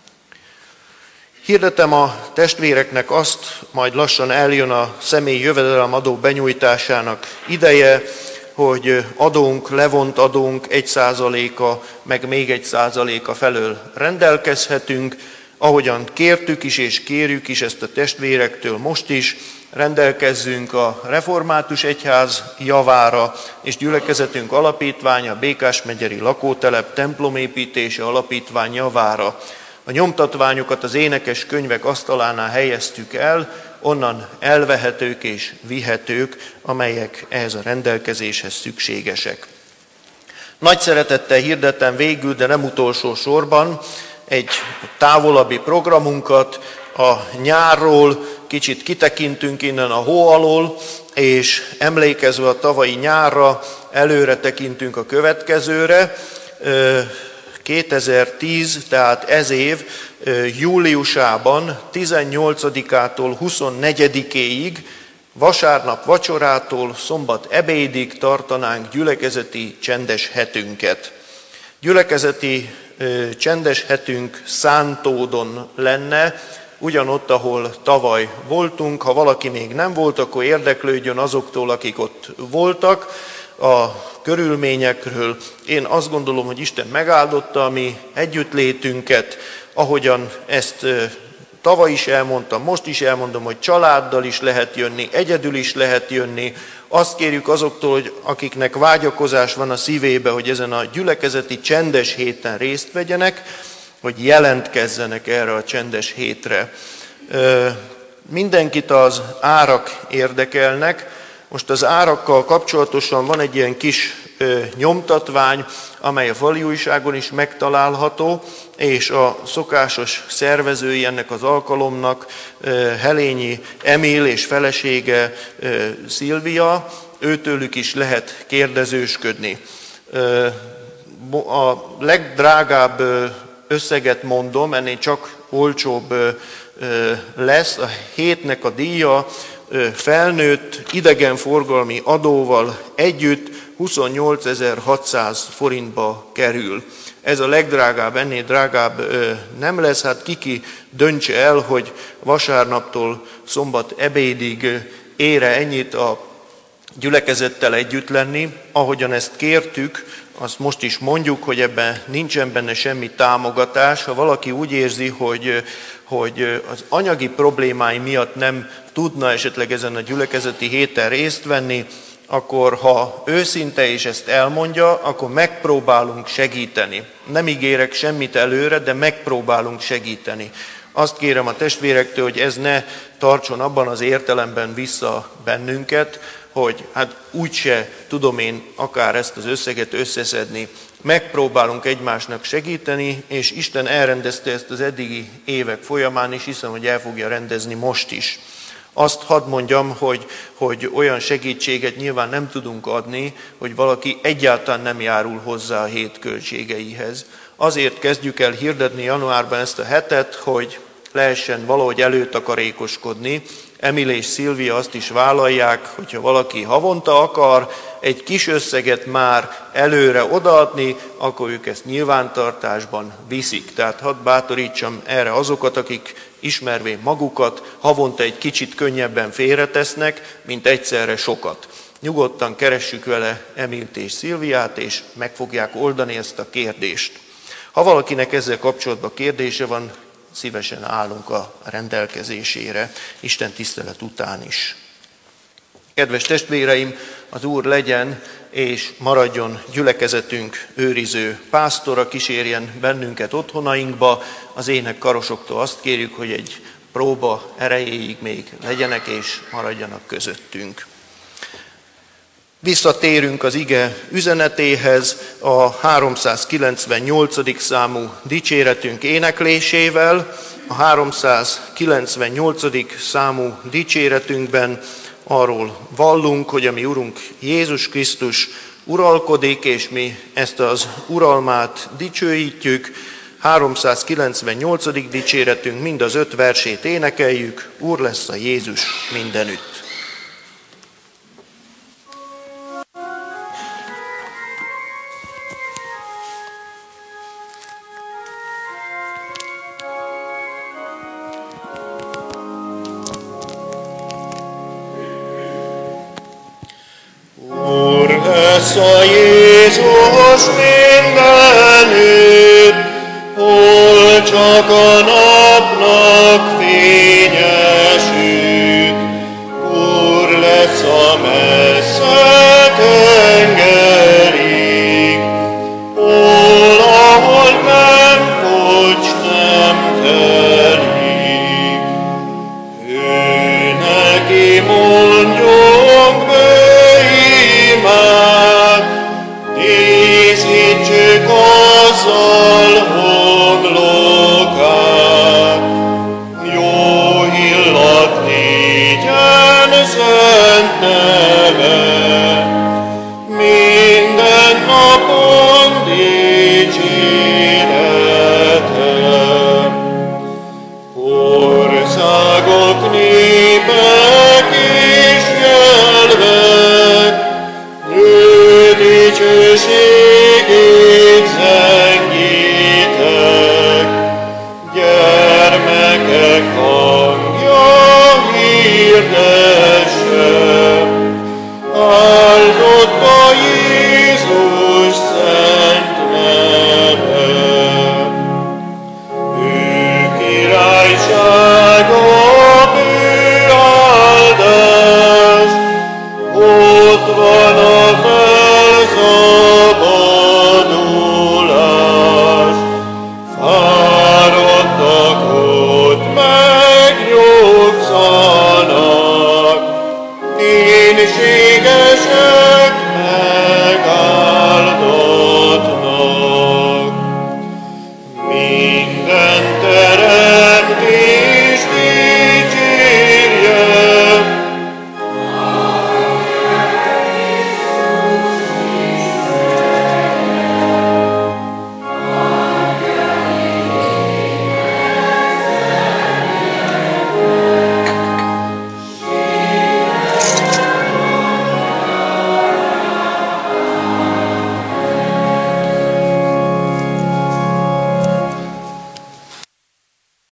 Hirdetem a testvéreknek azt, majd lassan eljön a személyi jövedelemadó benyújtásának ideje, hogy adónk, levont adónk 1%-a, meg még 1%-a felől rendelkezhetünk, ahogyan kértük is és kérjük is ezt a testvérektől most is, rendelkezzünk a Református Egyház javára, és gyülekezetünk alapítványa, Békás-megyeri lakótelep templomépítése alapítvány javára. A nyomtatványokat az énekes könyvek asztalánál helyeztük el, onnan elvehetők és vihetők, amelyek ehhez a rendelkezéshez szükségesek. Nagy szeretettel hirdetem végül, de nem utolsó sorban, egy távolabbi programunkat a nyárról, kicsit kitekintünk innen a hó alól, és emlékezve a tavalyi nyárra, előre tekintünk a következőre. 2010, tehát ez év júliusában 18-ától 24-éig, vasárnap vacsorától szombat ebédig tartanánk gyülekezeti csendes hetünket. Gyülekezeti csendes hetünk Szántódon lenne, ugyanott, ahol tavaly voltunk. Ha valaki még nem volt, akkor érdeklődjön azoktól, akik ott voltak, a körülményekről. Én azt gondolom, hogy Isten megáldotta a mi együttlétünket, ahogyan ezt tavaly is elmondtam, most is elmondom, hogy családdal is lehet jönni, egyedül is lehet jönni. Azt kérjük azoktól, hogy akiknek vágyakozás van a szívébe, hogy ezen a gyülekezeti csendes héten részt vegyenek, hogy jelentkezzenek erre a csendes hétre. Mindenkit az árak érdekelnek. Most az árakkal kapcsolatosan van egy ilyen kis nyomtatvány, amely a Fali Újságon is megtalálható, és a szokásos szervezői ennek az alkalomnak Helényi Emil és felesége Szilvia, őtőlük is lehet kérdezősködni. A legdrágább összeget mondom, ennél csak olcsóbb lesz. A hétnek a díja felnőtt idegenforgalmi adóval együtt 28.600 forintba kerül. Ez a legdrágább, ennél drágább nem lesz. Hát kiki döntse el, hogy vasárnaptól szombat ebédig ére ennyit a gyülekezettel együtt lenni. Ahogyan ezt kértük, azt most is mondjuk, hogy ebben nincsen benne semmi támogatás. Ha valaki úgy érzi, hogy az anyagi problémái miatt nem tudna esetleg ezen a gyülekezeti héten részt venni, akkor ha őszinte és ezt elmondja, akkor megpróbálunk segíteni. Nem ígérek semmit előre, de megpróbálunk segíteni. Azt kérem a testvérektől, hogy ez ne tartson abban az értelemben vissza bennünket, hogy hát úgyse tudom én akár ezt az összeget összeszedni. Megpróbálunk egymásnak segíteni, és Isten elrendezte ezt az eddigi évek folyamán, és hiszem, hogy el fogja rendezni most is. Azt hadd mondjam, hogy olyan segítséget nyilván nem tudunk adni, hogy valaki egyáltalán nem járul hozzá a hét költségeihez. Azért kezdjük el hirdetni januárban ezt a hetet, hogy lehessen valahogy előtakarékoskodni. Emil és Szilvia azt is vállalják, hogyha valaki havonta akar egy kis összeget már előre odaadni, akkor ők ezt nyilvántartásban viszik. Tehát hadd bátorítsam erre azokat, akik ismervén magukat havonta egy kicsit könnyebben félretesznek, mint egyszerre sokat. Nyugodtan keressük vele Emilt és Szilviát, és meg fogják oldani ezt a kérdést. Ha valakinek ezzel kapcsolatban kérdése van, szívesen állunk a rendelkezésére, Isten tisztelet után is. Kedves testvéreim, az Úr legyen és maradjon gyülekezetünk őriző pásztora, kísérjen bennünket otthonainkba. Az énekkarosoktól azt kérjük, hogy egy próba erejéig még legyenek és maradjanak közöttünk. Visszatérünk az ige üzenetéhez a 398. számú dicséretünk éneklésével. A 398. számú dicséretünkben arról vallunk, hogy a mi Urunk Jézus Krisztus uralkodik, és mi ezt az uralmát dicsőítjük. 398. dicséretünk, mind az 5 versét énekeljük, Úr lesz a Jézus mindenütt. Lesz a Jézus mindenütt, hol csak a napnak fénye süt. Úr lesz a messze tengerig, hol, ahol nem fogy, nem telik. Ő neki mondjunk díszítsük azzal homlokát, jó illat négyen szent neve, minden napon dicsérete. Országok, népek és nyelvek, dicsőségét zengítek, gyermekek, és